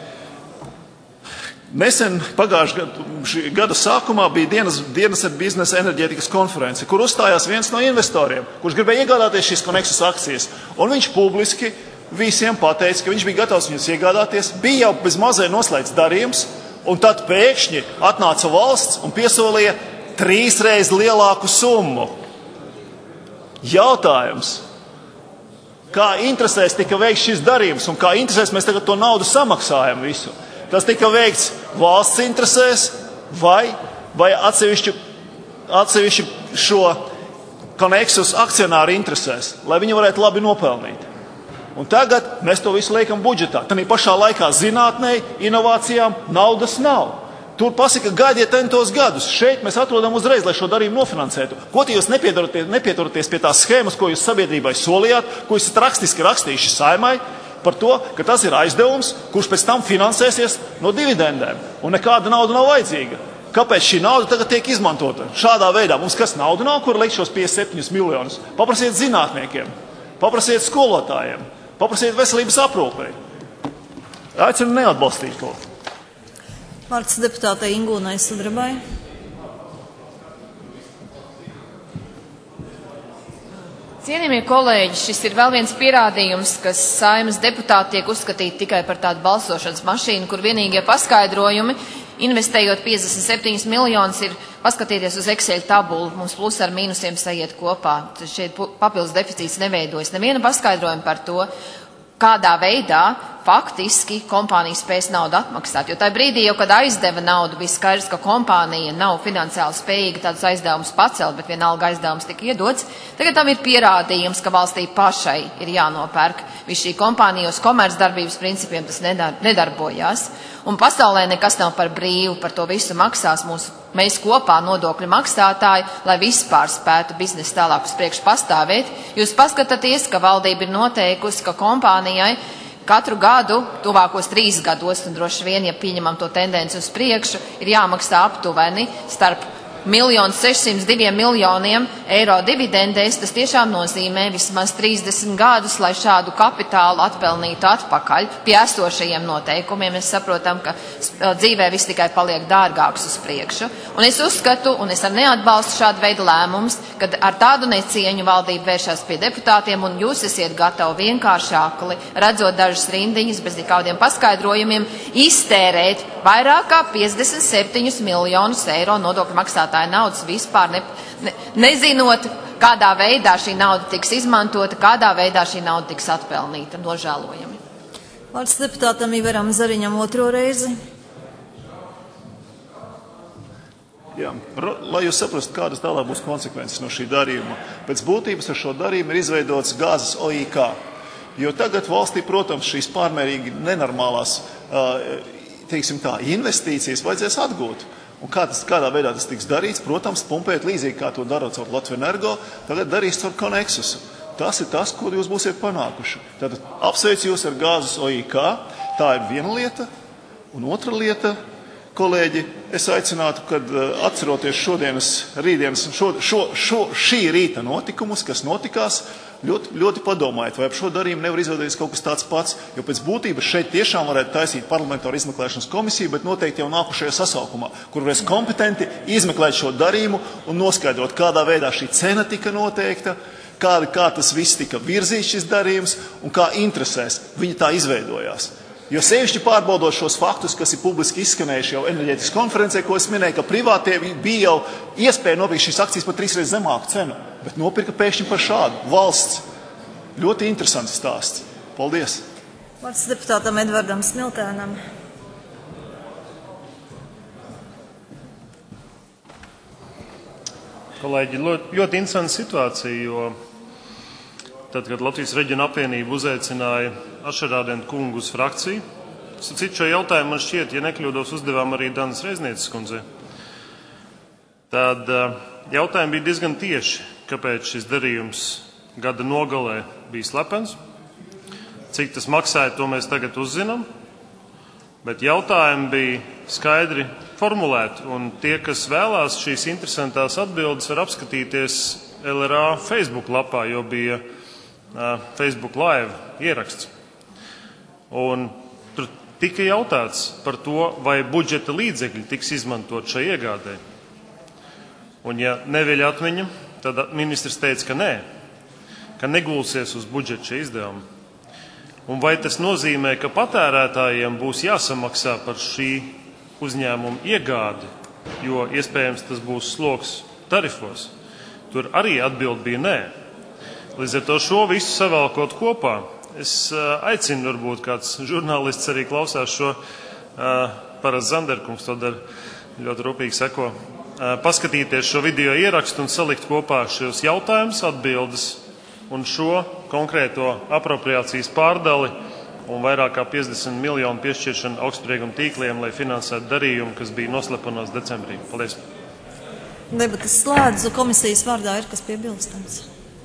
Nesen pagājušā gada sākumā bija dienas ar biznesa enerģētikas konference, kur uzstājās viens no investoriem, kurš gribēja iegādāties šīs Konexus akcijas. Un viņš publiski visiem pateica, ka viņš bija gatavs viņus iegādāties, bija jau bez mazai noslēgts darījums, un tad pēkšņi atnāca valsts un piesolīja 3 reizes lielāku summu. Jautājums, kā interesēs tika veikts šis darījums un kā interesēs mēs tagad to naudu samaksājam visu? Tas tika veikts valsts interesēs vai atsevišķi šo Konexus akcionāru interesēs, lai viņi varētu labi nopelnīt. Un tagad mēs to visu liekam budžetā. Tanī pašā laikā zinātnei, inovācijām naudas nav. Tur pasaka, gaidiet entos gadus. Šeit mēs atrodam uzreiz, lai šo darījumu nofinansētu. Ko jūs nepieturaties pie tās schēmas, ko jūs sabiedrībai solījāt, ko jūs rakstiski rakstījuši Saimai, par to, ka tas ir aizdevums, kurš pēc tam finansēsies no dividendēm. Un nekāda nauda nav vajadzīga. Kāpēc šī nauda tagad tiek izmantota? Šādā veidā mums kas nauda nav, kur likt šos 57 miljonus? Paprasiet zinātniekiem. paprasiet skolotājiem, paprasiet veselības aprūpei. Aicinu neatbalstīt to. Vārds deputātei Ingūnai Sudrabai. Cienījamie kolēģi, šis ir vēl viens pierādījums, ka Saeimas deputāti tiek uzskatīti tikai par tādu balsošanas mašīnu, kur vienīgie paskaidrojumi, investējot 57 miljonus, ir paskatīties uz Excel tabulu, mums plus ar mīnusiem sajiet kopā. Šeit papildus deficīts neveidojas. Neviena paskaidrojuma par to, kādā veidā faktiski kompānija spēs naudu atmaksāt. Jo tajā brīdī, jau kad aizdeva naudu, bija skaidrs, ka kompānija nav finansiāli spējīga tādus aizdevumus pacelt, bet vienalga aizdevums tika iedots. Tagad tam ir pierādījums, ka valstī pašai ir jānopērk. Viss šī kompānija uz komercdarbības principiem tas nedarbojās. Un pasaulē nekas nav par brīvu, par to visu maksās mēs kopā nodokļu maksātāji, lai vispār spētu biznesu tālāk uz priekšu pastāvēt. Jūs paskatāties, ka valdība ir noteikusi, ka kompānijai katru gadu, tuvākos 3 gados, un droši vien, ja pieņemam to tendenci uz priekšu, ir jāmaksā aptuveni starp 1,602 miljoniem eiro dividendēs. Tas tiešām nozīmē vismaz 30 gadus, lai šādu kapitālu atpelnītu atpakaļ pie esošajiem noteikumiem. Mēs saprotam, ka dzīvē viss tikai paliek dārgāks uz priekšu. Un es uzskatu, un es neatbalstu šādu veidu lēmumus, kad ar tādu necieņu valdība vēršās pie deputātiem, un jūs esiet gatavi vienkāršākli, redzot dažas rindiņas bez nekādiem paskaidrojumiem, iztērēt vairāk kā 57 miljonus eiro nodokļu maksātāju naudas vispār nezinot, kādā veidā šī nauda tiks izmantota, kādā veidā šī nauda tiks atpelnīta. Nožēlojami. Vārds deputātam Ivaram Zariņam otro reizi. Jā, lai jūs saprastu, kādas tālāk būs konsekvences no šī darījuma. Pēc būtības ar šo darījumu ir izveidots gāzes OIK. Jo tagad valstī, protams, šīs pārmērīgi nenormālās investīcijas vajadzēs atgūt. Un kādā veidā tas tiks darīts? Protams, pumpēt līdzīgi, kā to darot caur Latvenergo, tagad darīs caur Konexusu. Tas ir tas, ko jūs būsiet panākuši. Tātad apsveicu jūs ar gāzes OIK, tā ir viena lieta. Un otra lieta, kolēģi, es aicinātu, kad atceroties šī rīta notikumus, kas notikās, ļoti padomājiet, vai ap šo darījumu nevar izveidoties kaut kas tāds pats, jo pēc būtības šeit tiešām varētu taisīt parlamentāru izmeklēšanas komisiju, bet noteikti jau nākušajā sasaukumā, kur varēs kompetenti izmeklēt šo darījumu un noskaidrot, kādā veidā šī cena tika noteikta, kā tas viss tika virzīts šis darījums un kā interesēs viņa tā izveidojās. Jo sevišķi pārbaudot šos faktus, kas ir publiski izskanējuši jau enerģētikas konferencē, ko es minēju, ka privātie bija jau iespēja nopirkt šīs akcijas par 3 reizes zemāku cenu, bet nopirka pēkšņi par šādu. Valsts. Ļoti interesants stāsts. Paldies. Vārds deputātam Edvardam Smiltēnam. Kolēģi, ļoti interesanta situācija, jo tad, kad Latvijas reģiona apvienība uzaicināja Ašerādena kungu uz frakciju, citu šo jautājumu man šķiet, ja nekļūdos, uzdevām arī Danas Reiznieces kundzei. Tad jautājumi bija diezgan tieši, kāpēc šis darījums gada nogalē bija slepens. Cik tas maksāja, to mēs tagad uzzinām. Bet jautājumi bija skaidri formulēti, un tie, kas vēlās šīs interesantās atbildes, var apskatīties LRA Facebook lapā, jo bija Facebook live ieraksts. Un tur tika jautāts par to, vai budžeta līdzekļi tiks izmantot šai iegādē. Un ja neviļ atmiņa, tad ministrs teica, ka nē, ka negulsies uz budžeta šie izdevumi. Un vai tas nozīmē, ka patērētājiem būs jāsamaksā par šī uzņēmuma iegādi, jo iespējams tas būs sloks tarifos? Tur arī atbild bija nē. Līdz ar to šo visu savēlkot kopā, es aicinu, varbūt kāds žurnālists arī klausās šo, parasti Zanderkungs to dara, ļoti rūpīgi seko, paskatīties šo video ierakstu un salikt kopā šos jautājumus, atbildes un šo konkrēto apropriācijas pārdali un vairāk kā 50 miljonu piešķiršanu augstsprieguma tīkliem, lai finansētu darījumu, kas bija noslepenos decembrī. Paldies! Debates slēdzu. Komisijas vārdā ir kas piebilstams.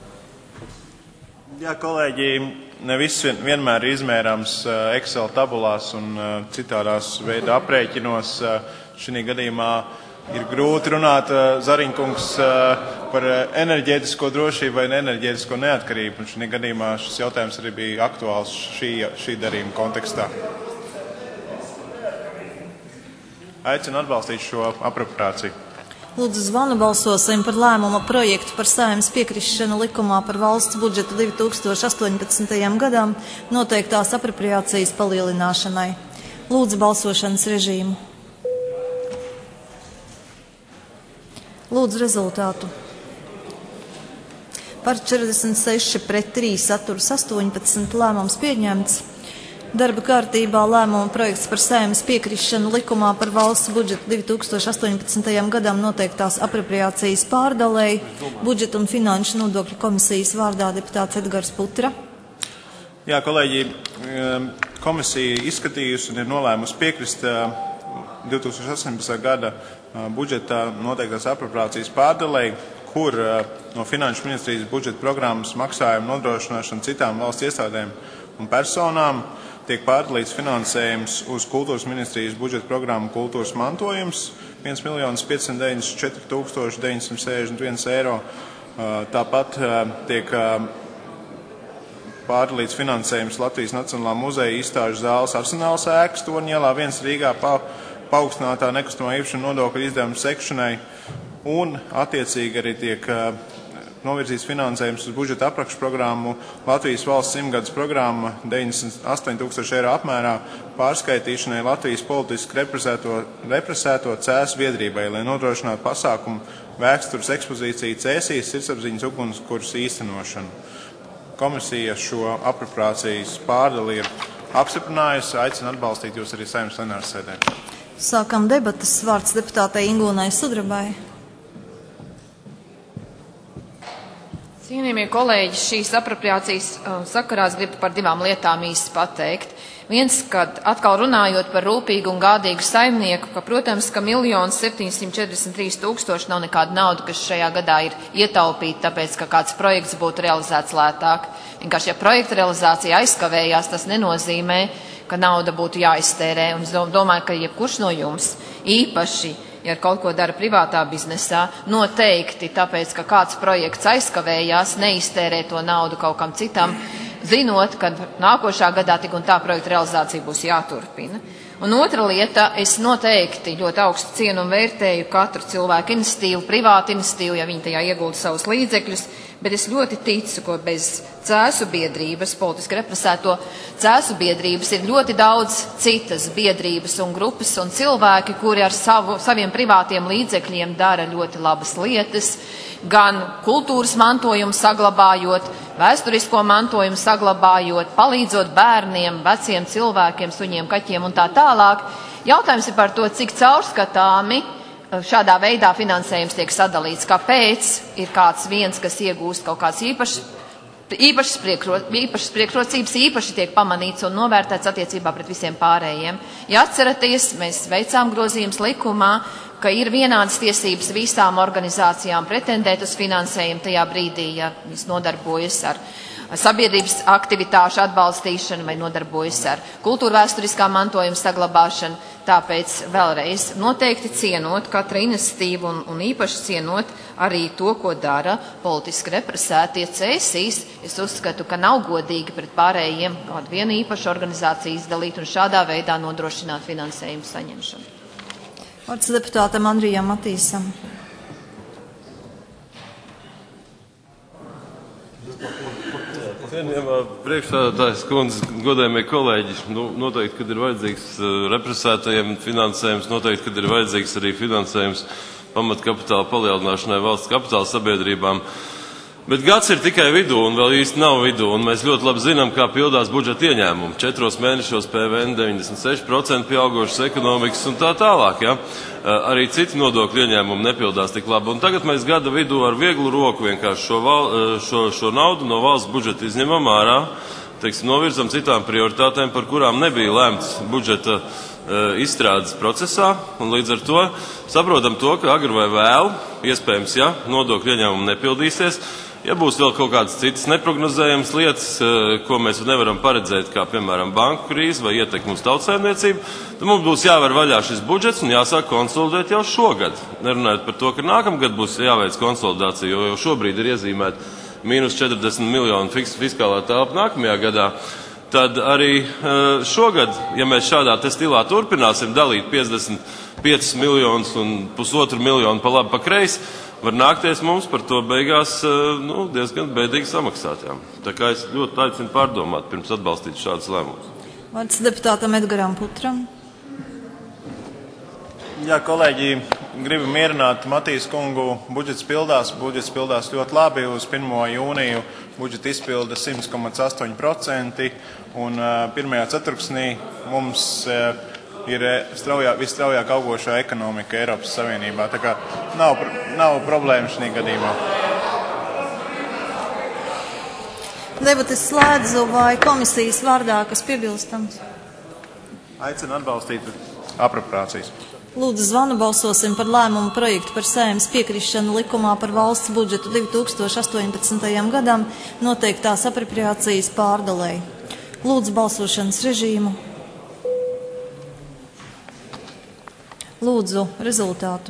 Jā, kolēģi, ne viss vienmēr ir izmērāms Excel tabulās un citādās veida aprēķinos. Šī gadījumā Ir grūti runāt, Zariņkungs, par enerģētisko drošību vai enerģētisko neatkarību. Un šī gadījumā šis jautājums arī bija aktuāls šī darījuma kontekstā. Aicinu atbalstīt šo apropriāciju. Lūdzu, zvanu balsosim par lēmuma projektu par Saeimas piekrišanu likumā par valsts budžetu 2018. gadam noteiktās apropriācijas palielināšanai. Lūdzu, balsošanas režīmu. Lūdzu, rezultātu. Par 46 pret 3 atturas 18 lēmums pieņemts. Darba kārtībā lēmuma projekts par Saeimas piekrišanu likumā par valsts budžetu 2018. gadam noteiktās apropriācijas pārdalēji. Budžeta un finanšu nodokļu komisijas vārdā deputāts Edgars Putra. Jā, kolēģi, komisija izskatījusi un ir nolēmusi piekrist 2018. gada budžeta noteiktās apropriācijas pārdalēji, kur no Finanšu ministrijas budžeta programmas maksājumu nodrošināšana citām valsts iestādēm un personām tiek pārdalīts finansējums uz Kultūras ministrijas budžeta programmu Kultūras mantojums 1 594 961 eiro. Tāpat tiek pārdalīts finansējums Latvijas Nacionālā muzeja izstāžu zāles Arsenāls ēkas Torņielā 1 Rīgā paaugstinātā nekustamā īpašuma nodokļa izdevuma sekšanai, un attiecīgi arī tiek novirzīts finansējums uz budžeta apakšprogrammu Latvijas valsts 100-gadus programma 98 000 eiro apmērā pārskaitīšanai Latvijas politiski represēto cēsu biedrībai, lai nodrošinātu pasākumu vēstures ekspozīciju Cēsīs sirdsapziņas ugunskursa īstenošanu. Komisija šo apropriācijas pārdali ir apstiprinājusi, aicinu atbalstīt jūs arī Saeimas plenāras sēdē. Sākam debatas. Vārds deputātei Ingūnai Sudrabai. Cienījamie kolēģi, šīs apropriācijas sakarā es gribu par divām lietām īsti pateikt. Viens, kad atkal runājot par rūpīgu un gādīgu saimnieku, ka, protams, ka 1 743 000 nav nekāda nauda, kas šajā gadā ir ietaupīta, tāpēc, ka kāds projekts būtu realizēts lētāk. Vienkārši, ja projekta realizācija aizkavējās, tas nenozīmē, ka nauda būtu jāiztērē. Un es domāju, ka jebkurš no jums īpaši, ja kaut ko dara privātā biznesā, noteikti tāpēc, ka kāds projekts aizkavējās, neiztērē to naudu kaut kam citam, zinot, ka nākošā gadā tik un tā projekta realizācija būs jāturpina. Un otra lieta, es noteikti ļoti augstu cienu un vērtēju katru cilvēku iniciatīvu, privātu iniciatīvu, ja viņi tajā iegulda savus līdzekļus, bet es ļoti ticu, ka bez cēsu biedrības, politiski represēto cēsu biedrības, ir ļoti daudz citas biedrības un grupas un cilvēki, kuri ar saviem privātiem līdzekļiem dara ļoti labas lietas, gan kultūras mantojumu saglabājot, vēsturisko mantojumu saglabājot, palīdzot bērniem, veciem cilvēkiem, suņiem, kaķiem un tā tālāk. Jautājums ir par to, cik caurskatāmi šādā veidā finansējums tiek sadalīts. Kāpēc ir kāds viens, kas iegūst kaut kāds īpašas priekšrocības, īpaši tiek pamanīts un novērtēts attiecībā pret visiem pārējiem. Ja atceraties, mēs veicām grozījumus likumā, ka ir vienādas tiesības visām organizācijām pretendēt uz finansējumu tajā brīdī, ja viņas nodarbojas ar sabiedrības aktivitāšu atbalstīšanu vai nodarbojas ar kultūra vēsturiskā mantojuma saglabāšanu. Tāpēc vēlreiz noteikti cienot katru iniciatīvu un īpaši cienot arī to, ko dara politiski represētie Cēsīs. Es uzskatu, ka nav godīgi pret pārējiem kādu vienu īpašu organizāciju izdalīt un šādā veidā nodrošināt finansējumu saņemšanu. Vārds deputātam Andrijam Matīsam. Cienījamā priekšstādātājas kundze, godējamie kolēģi, noteikti, kad ir vajadzīgs represētajiem finansējums, noteikti, kad ir vajadzīgs arī finansējums pamatkapitāla palielināšanai valsts kapitāla sabiedrībām. Bet gads ir tikai vidū un vēl īsti nav vidū, un mēs ļoti labi zinām, kā pildās budžeta ieņēmumi. 4 mēnešos PVN 96% pieaugošas ekonomikas un tā tālāk. Ja? Arī citi nodokļu ieņēmumi nepildās tik labi. Un tagad mēs gada vidū ar vieglu roku vienkārši šo naudu no valsts budžeta izņemam ārā, novirzam citām prioritātēm, par kurām nebija lēmts budžeta izstrādes procesā, un līdz ar to saprotam to, ka agri vai vēlu, iespējams, ja nodokļu ieņēmumi nepildīsies, Ja būs vēl kaut kādas citas neprognozējamas lietas, ko mēs nevaram paredzēt, kā piemēram banku krīze vai ietekmi uz tautsaimniecību, tad mums būs jāver vaļā šis budžets un jāsāk konsolidēt jau šogad. Nerunājot par to, ka nākamgad būs jāveic konsolidācija, jo jau šobrīd ir iezīmēta mīnus 40 miljonu fiskālā telpa nākamajā gadā. Tad arī šogad, ja mēs šādā te stilā turpināsim dalīt 55 miljonus un 1,5 miljonu pa labi pa kreisi, var nākties mums par to beigās diezgan bēdīgi samaksāt. Jā. Tā kā es ļoti aicinu pārdomāt pirms atbalstīt šādus lēmumus. Vārds deputātam Edgaram Putram. Jā, kolēģi, gribu mierināt Matīs kungu. Budžets pildās ļoti labi. Uz 1. jūniju budžeta izpilda 100,8% un pirmajā ceturksnī mums ir visstraujāk augošā ekonomika Eiropas Savienībā. Tā kā nav problēma šī gadījumā. Debates slēdzu vai komisijas vārdā, kas piebilstams? Aicinu atbalstīt apropriācijas. Lūdzu, zvanu balsosim par lēmumu projektu par Saeimas piekrišanu likumā par valsts budžetu 2018. gadam noteiktās apropriācijas pārdalēji. Lūdzu, balsošanas režīmu. Lūdzu, rezultātu.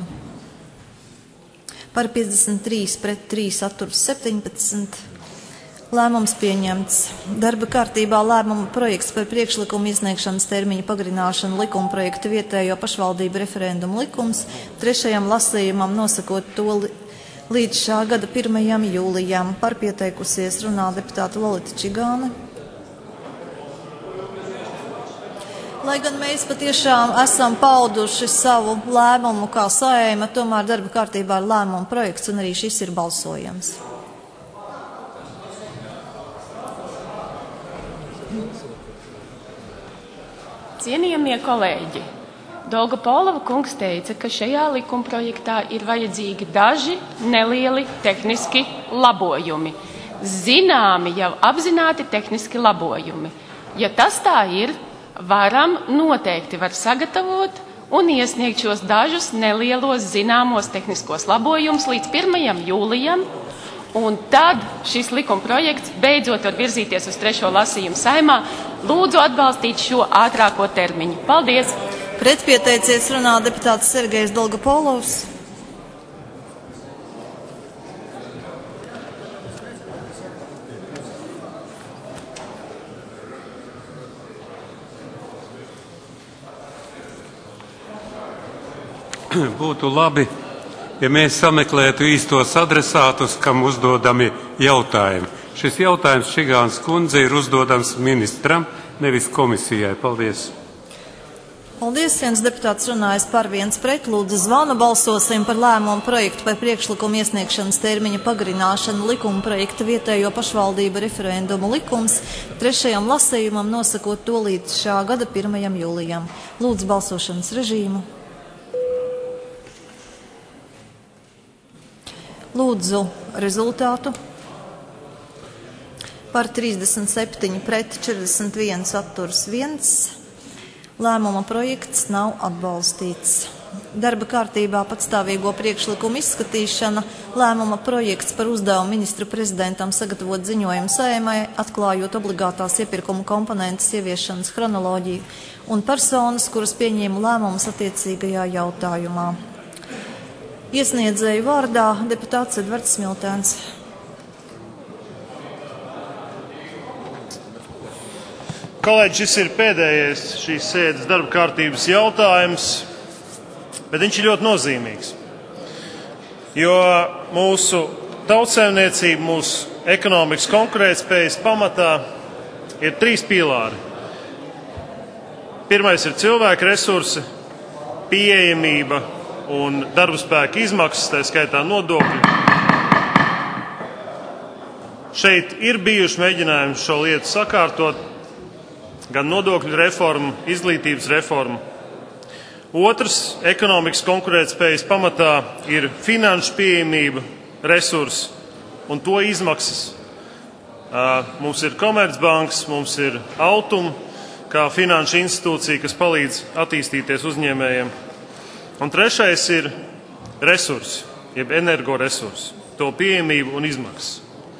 Par 53 pret 3 atturas 17. Lēmums pieņemts. Darba kārtībā lēmuma projekts par priekšlikumu iesniegšanas termiņu pagarināšanu likuma projekta vietējo pašvaldību referendumu likums 3. lasījumam nosakot to līdz šā gada 1. jūlijam. Par pieteikusies runā deputāta Lolita Čigāne. Lai gan mēs patiešām esam pauduši savu lēmumu kā Saeima, tomēr darba kārtībā ir lēmuma projekts un arī šis ir balsojams. Cienījamie kolēģi, Dolgopolova kungs teica, ka šajā likumprojektā ir vajadzīgi daži nelieli tehniski labojumi. Zināmi jau apzināti tehniski labojumi. Ja tas tā ir, noteikti var sagatavot un iesniegt šos dažus nelielos zināmos tehniskos labojumus līdz 1. jūlijam, un tad šis likumprojekts beidzot var virzīties uz 3. lasījumu Saeimā. Lūdzu atbalstīt šo ātrāko termiņu. Paldies! Pretpieteicies runā deputāts Sergejs Dolgopolovs. Būtu labi, ja mēs sameklētu īstos adresātus, kam uzdodami jautājumi. Šis jautājums Čigānas kundze ir uzdodams ministram, nevis komisijai. Paldies. Paldies. Viens deputāts runājas par, viens pret. Lūdzu, zvanu balsosim par lēmumu projektu par priekšlikumu iesniegšanas termiņa pagarināšanu likuma projekta vietējo pašvaldību referendumu likums 3. lasījumam nosakot to līdz šā gada 1. jūlijam. Lūdzu, balsošanas režīmu. Lūdzu, rezultātu. Par 37 pret 41 atturas 1. Lēmuma projekts nav atbalstīts. Darba kārtībā patstāvīgo priekšlikumu izskatīšana, lēmuma projekts par uzdevumu ministru prezidentam sagatavot ziņojumu Saeimai, atklājot obligātās iepirkuma komponentes ieviešanas chronoloģiju un personas, kuras pieņēma lēmumus attiecīgajā jautājumā. Iesniedzēju vārdā deputāts Edvards Smiltēns. Kolēģi, šis ir pēdējais šīs sēdes darba kārtības jautājums, bet viņš ir ļoti nozīmīgs. Jo mūsu tautsaimniecība, mūsu ekonomikas konkurētspējas pamatā ir 3 pīlāri. Pirmais ir cilvēku resursi, pieejamība un darba spēka izmaksas, tā skaitā nodokļi. Šeit ir bijuši mēģinājumi šo lietu sakārtot, gan nodokļu reformu, izglītības reformu. Otrs, ekonomikas konkurētspējas pamatā ir finanšu pieejamība, resursi un to izmaksas. Mums ir Komercbanks, mums ir Altuma, kā finanšu institūcija, kas palīdz attīstīties uzņēmējiem. Un trešais ir resursi, jeb energoresursi, to pieejamību un izmaksas.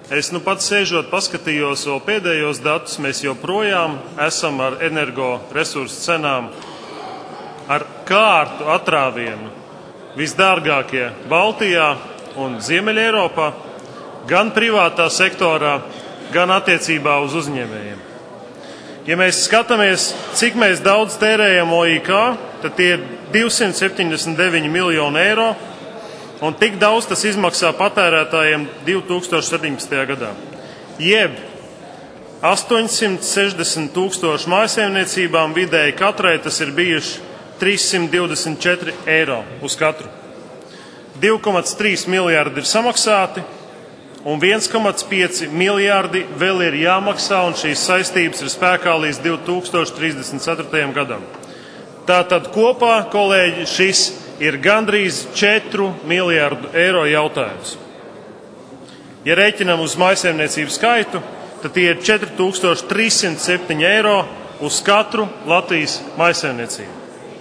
Es pats sēžot, paskatījos vēl pēdējos datus, mēs joprojām esam ar energoresursu cenām ar kārtu atrāvienu visdārgākie Baltijā un Ziemeļa Eiropā, gan privātā sektorā, gan attiecībā uz uzņēmējiem. Ja mēs skatāmies, cik mēs daudz tērējam OIK, tad tie ir 279 miljoni eiro, un tik daudz tas izmaksā patērētājiem 2017. gadā. Jeb 860 tūkstoši mājsaimniecībām vidēji katrai tas ir bijuši 324 eiro uz katru. 2,3 miljārdi ir samaksāti, un 1,5 miljārdi vēl ir jāmaksā, un šīs saistības ir spēkā līdz 2034. gadam. Tātad kopā, kolēģi, šis ir gandrīz 4 miljārdu eiro jautājums. Ja rēķinam uz mājsaimniecību skaitu, tad tie ir 4307 eiro uz katru Latvijas mājsaimniecību.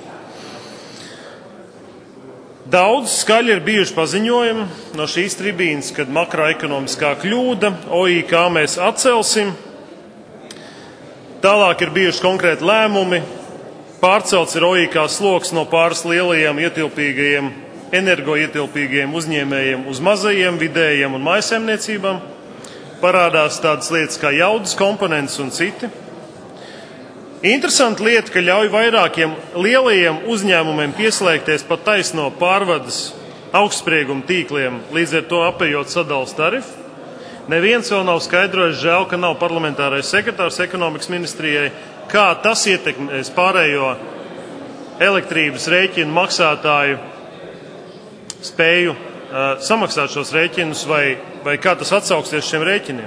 Daudz skaļi ir bijuši paziņojumi no šīs tribīnes, kad makroekonomiskā kļūda, OIK mēs atcelsim. Tālāk ir bijuši konkrēti lēmumi, pārcelts ir OIK sloks no pāris lielajiem ietilpīgajiem, energoietilpīgajiem uzņēmējiem uz mazajiem, vidējiem un mājsaimniecībām. Parādās tādas lietas kā jaudas komponents un citi. Interesanta lieta, ka ļauj vairākiem lielajiem uzņēmumiem pieslēgties pat taisno pārvades augstsprieguma tīkliem, līdz ar to apējot sadalas tarifu. Neviens vēl nav skaidrojis, žēl, ka nav parlamentārais sekretārs ekonomikas ministrijai, kā tas ietekmēs pārējo elektrības rēķinu maksātāju spēju samaksāt šos rēķinus, vai kā tas atsauksies šiem rēķiniem.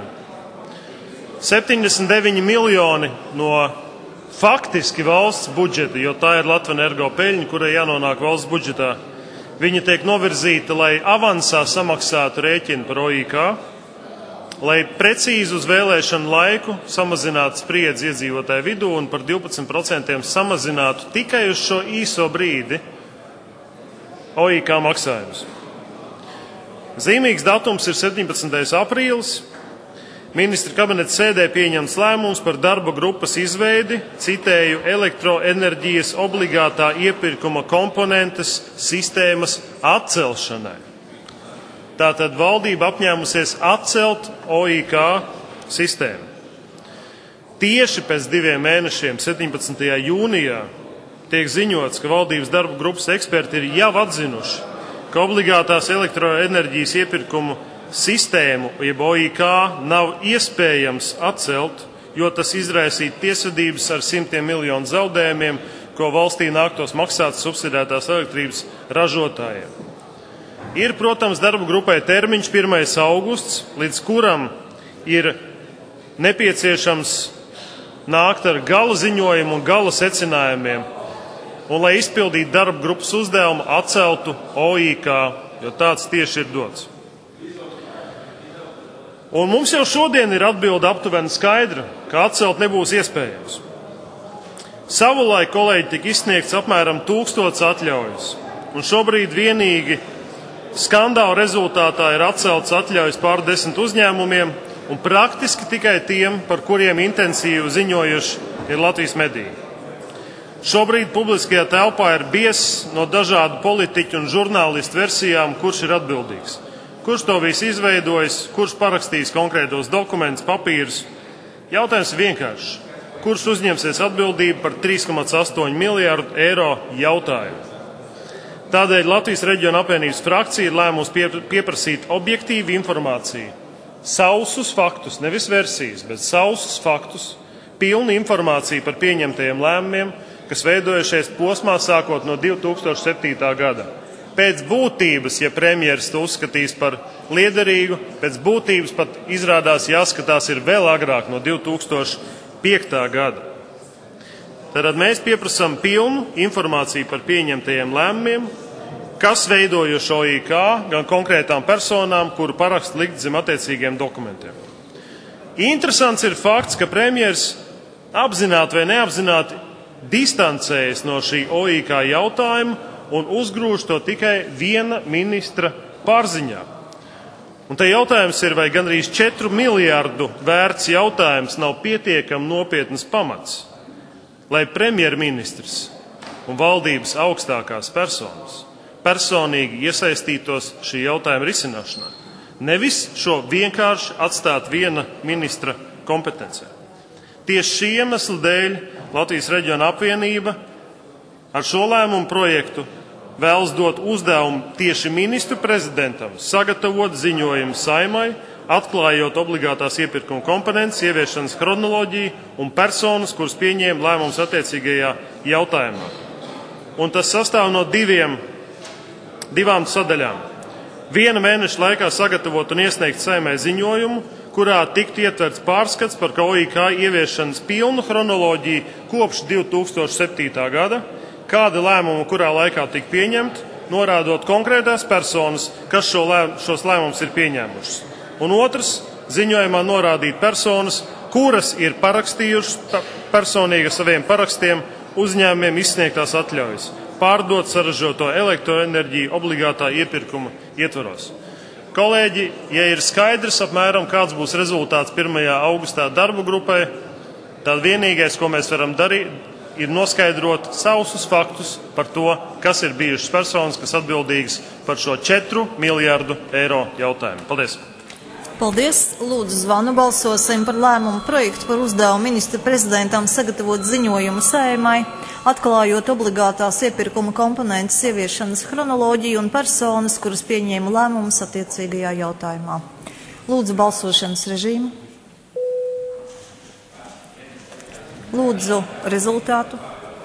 79 miljoni no faktiski valsts budžeta, jo tā ir Latvenergo peļņa, kurai jānonāk valsts budžetā, viņa tiek novirzīta, lai avansā samaksātu rēķinu par OIK, lai precīzi uz vēlēšanu laiku samazinātu spriedzi iedzīvotāju vidū un par 12% samazinātu tikai uz šo īso brīdi OIK maksājumus. Zīmīgs datums ir 17. aprīlis. Ministra kabineta sēdē pieņemts lēmums par darba grupas izveidi, citēju, elektroenerģijas obligātā iepirkuma komponentes sistēmas atcelšanai. Tātad valdība apņēmusies atcelt OIK sistēmu. Tieši pēc 2 mēnešiem, 17. jūnijā, tiek ziņots, ka valdības darba grupas eksperti ir jau atzinuši, ka obligātās elektroenerģijas iepirkumu sistēmu, jeb OIK, nav iespējams atcelt, jo tas izraisītu tiesvedības ar simtiem miljonu zaudējumiem, ko valstī nāktos maksāt subsidētās elektrības ražotājiem. Ir, protams, darba grupai termiņš 1. augusts, līdz kuram ir nepieciešams nākt ar gala ziņojumu un gala secinājumiem, un, lai izpildītu darba grupas uzdevumu, atceltu OIK, jo tāds tieši ir dots. Un mums jau šodien ir atbilde aptuveni skaidra, ka atcelt nebūs iespējams. Savulaik, kolēģi, tika izsniegts apmēram 1000 atļaujas, un šobrīd vienīgi skandāla rezultātā ir atcelts atļaujas pār 10 uzņēmumiem, un praktiski tikai tiem, par kuriem intensīvi ziņojuši ir Latvijas mediji. Šobrīd publiskajā telpā ir biezs no dažādu politiķu un žurnālistu versijām, kurš ir atbildīgs. Kurš to visu izveidojis, kurš parakstīs konkrētos dokumentus, papīrus? Jautājums vienkāršs. Kurš uzņemsies atbildību par 3,8 miljārdu eiro jautājumu? Tādēļ Latvijas reģiona apvienības frakcija ir lēmusi pieprasīt objektīvu informāciju. Sausus faktus, nevis versijas, bet sausus faktus, pilnu informāciju par pieņemtajiem lēmumiem, kas veidojušies posmā sākot no 2007. gada. Pēc būtības, ja premjeras to uzskatīs par liederīgu, pēc būtības pat izrādās jāskatās ir vēl agrāk no 2005. gada. Tad mēs pieprasām pilnu informāciju par pieņemtajiem lēmumiem, kas veidojuši OIK, gan konkrētām personām, kuru parakstu likt zem attiecīgiem dokumentiem. Interesants ir fakts, ka premjeras apzināti vai neapzināti distancējas no šī OIK jautājuma un uzgrūž to tikai viena ministra pārziņā. Un te jautājums ir, vai gandrīz 4 miljardu vērts jautājums nav pietiekami nopietnas pamats, lai premjerministrs un valdības augstākās personas personīgi iesaistītos šī jautājuma risināšanā. Nevis šo vienkārši atstāt viena ministra kompetencē. Tieši šī iemesla dēļ Latvijas reģiona apvienība ar šo lēmumu projektu vēlas dot uzdevumu tieši ministru prezidentam sagatavot ziņojumu Saeimai, atklājot obligātās iepirkuma komponentes, ieviešanas chronoloģiju un personas, kuras pieņēma lēmums attiecīgajā jautājumā. Un tas sastāv no divām sadaļām. 1 mēneša laikā sagatavot un iesniegt Saeimai ziņojumu, kurā tiktu ietverts pārskats par KOIK ieviešanas pilnu chronoloģiju kopš 2007. gada, kāda lēmuma kurā laikā tika pieņemta, norādot konkrētās personas, kas šos lēmumus ir pieņēmušas. Un otrs, ziņojumā norādīt personas, kuras ir parakstījušas personīgi saviem parakstiem uzņēmumiem izsniegtās atļaujas, pārdot saražoto elektroenerģiju obligātā iepirkuma ietvaros. Kolēģi, ja ir skaidrs apmēram, kāds būs rezultāts 1. augustā darbu grupai, tad vienīgais, ko mēs varam darīt, ir noskaidrot sausus faktus par to, kas ir bijušas personas, kas atbildīgas par šo 4 miljardu eiro jautājumu. Paldies! Paldies! Lūdzu, zvanu balsosim par lēmumu projektu par uzdevumu ministra prezidentam sagatavot ziņojumu Saeimai, atklājot obligātās iepirkuma komponentes ieviešanas chronoloģiju un personas, kuras pieņēma lēmumus attiecīgajā jautājumā. Lūdzu, balsošanas režīmu. Lūdzu, rezultātu.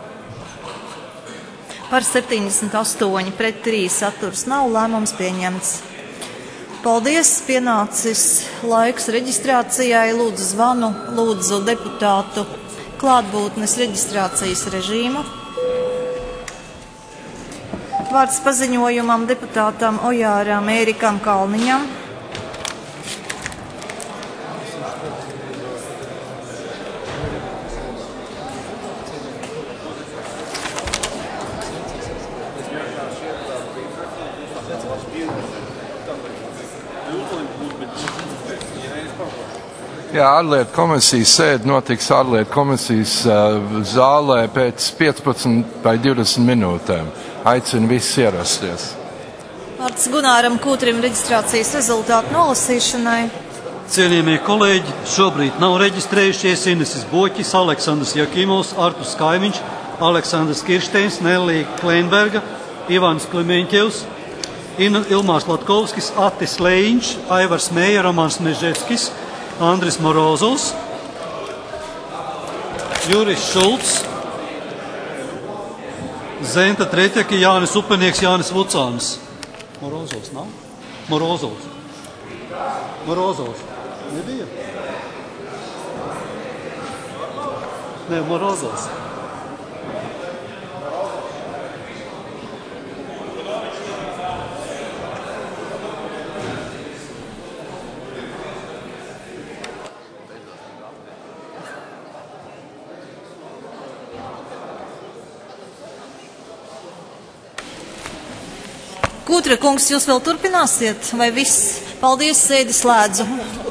Par 78, pret 3 atturs nav, lēmums pieņemts. Paldies, pienācis laiks reģistrācijai. Lūdzu zvanu, lūdzu deputātu klātbūtnes reģistrācijas režīmu. Vārds paziņojumam deputātam Ojāram Ērikam Kalniņam. Jā, ārlietu komisijas sēde notiks ārlietu komisijas zālē pēc 15 vai 20 minūtēm. Aicinu visus ierasties. Vārds Gunāram Kūtrim reģistrācijas rezultātu nolasīšanai. Cienījamie kolēģi, šobrīd nav reģistrējušies Ineses Boķis, Aleksandrs Jakimovs, Artus Kaimiņš, Aleksandrs Kiršteins, Nelija Kleinberga, Ivans Klimeņķevs, Ilmārs Latkovskis, Atis Leiņš, Aivars Mēja, Romāns Neževskis, Andris Morozovs, Juris Šulcs, Zenta Treķeka, Jānis Upenieks, Jānis Vucāns. Morozovs nav? Morozovs. Nebija? Nē, Morozovs. Kūtra kungs, jūs vēl turpināsiet, vai viss? Paldies, sēdi slēdzu.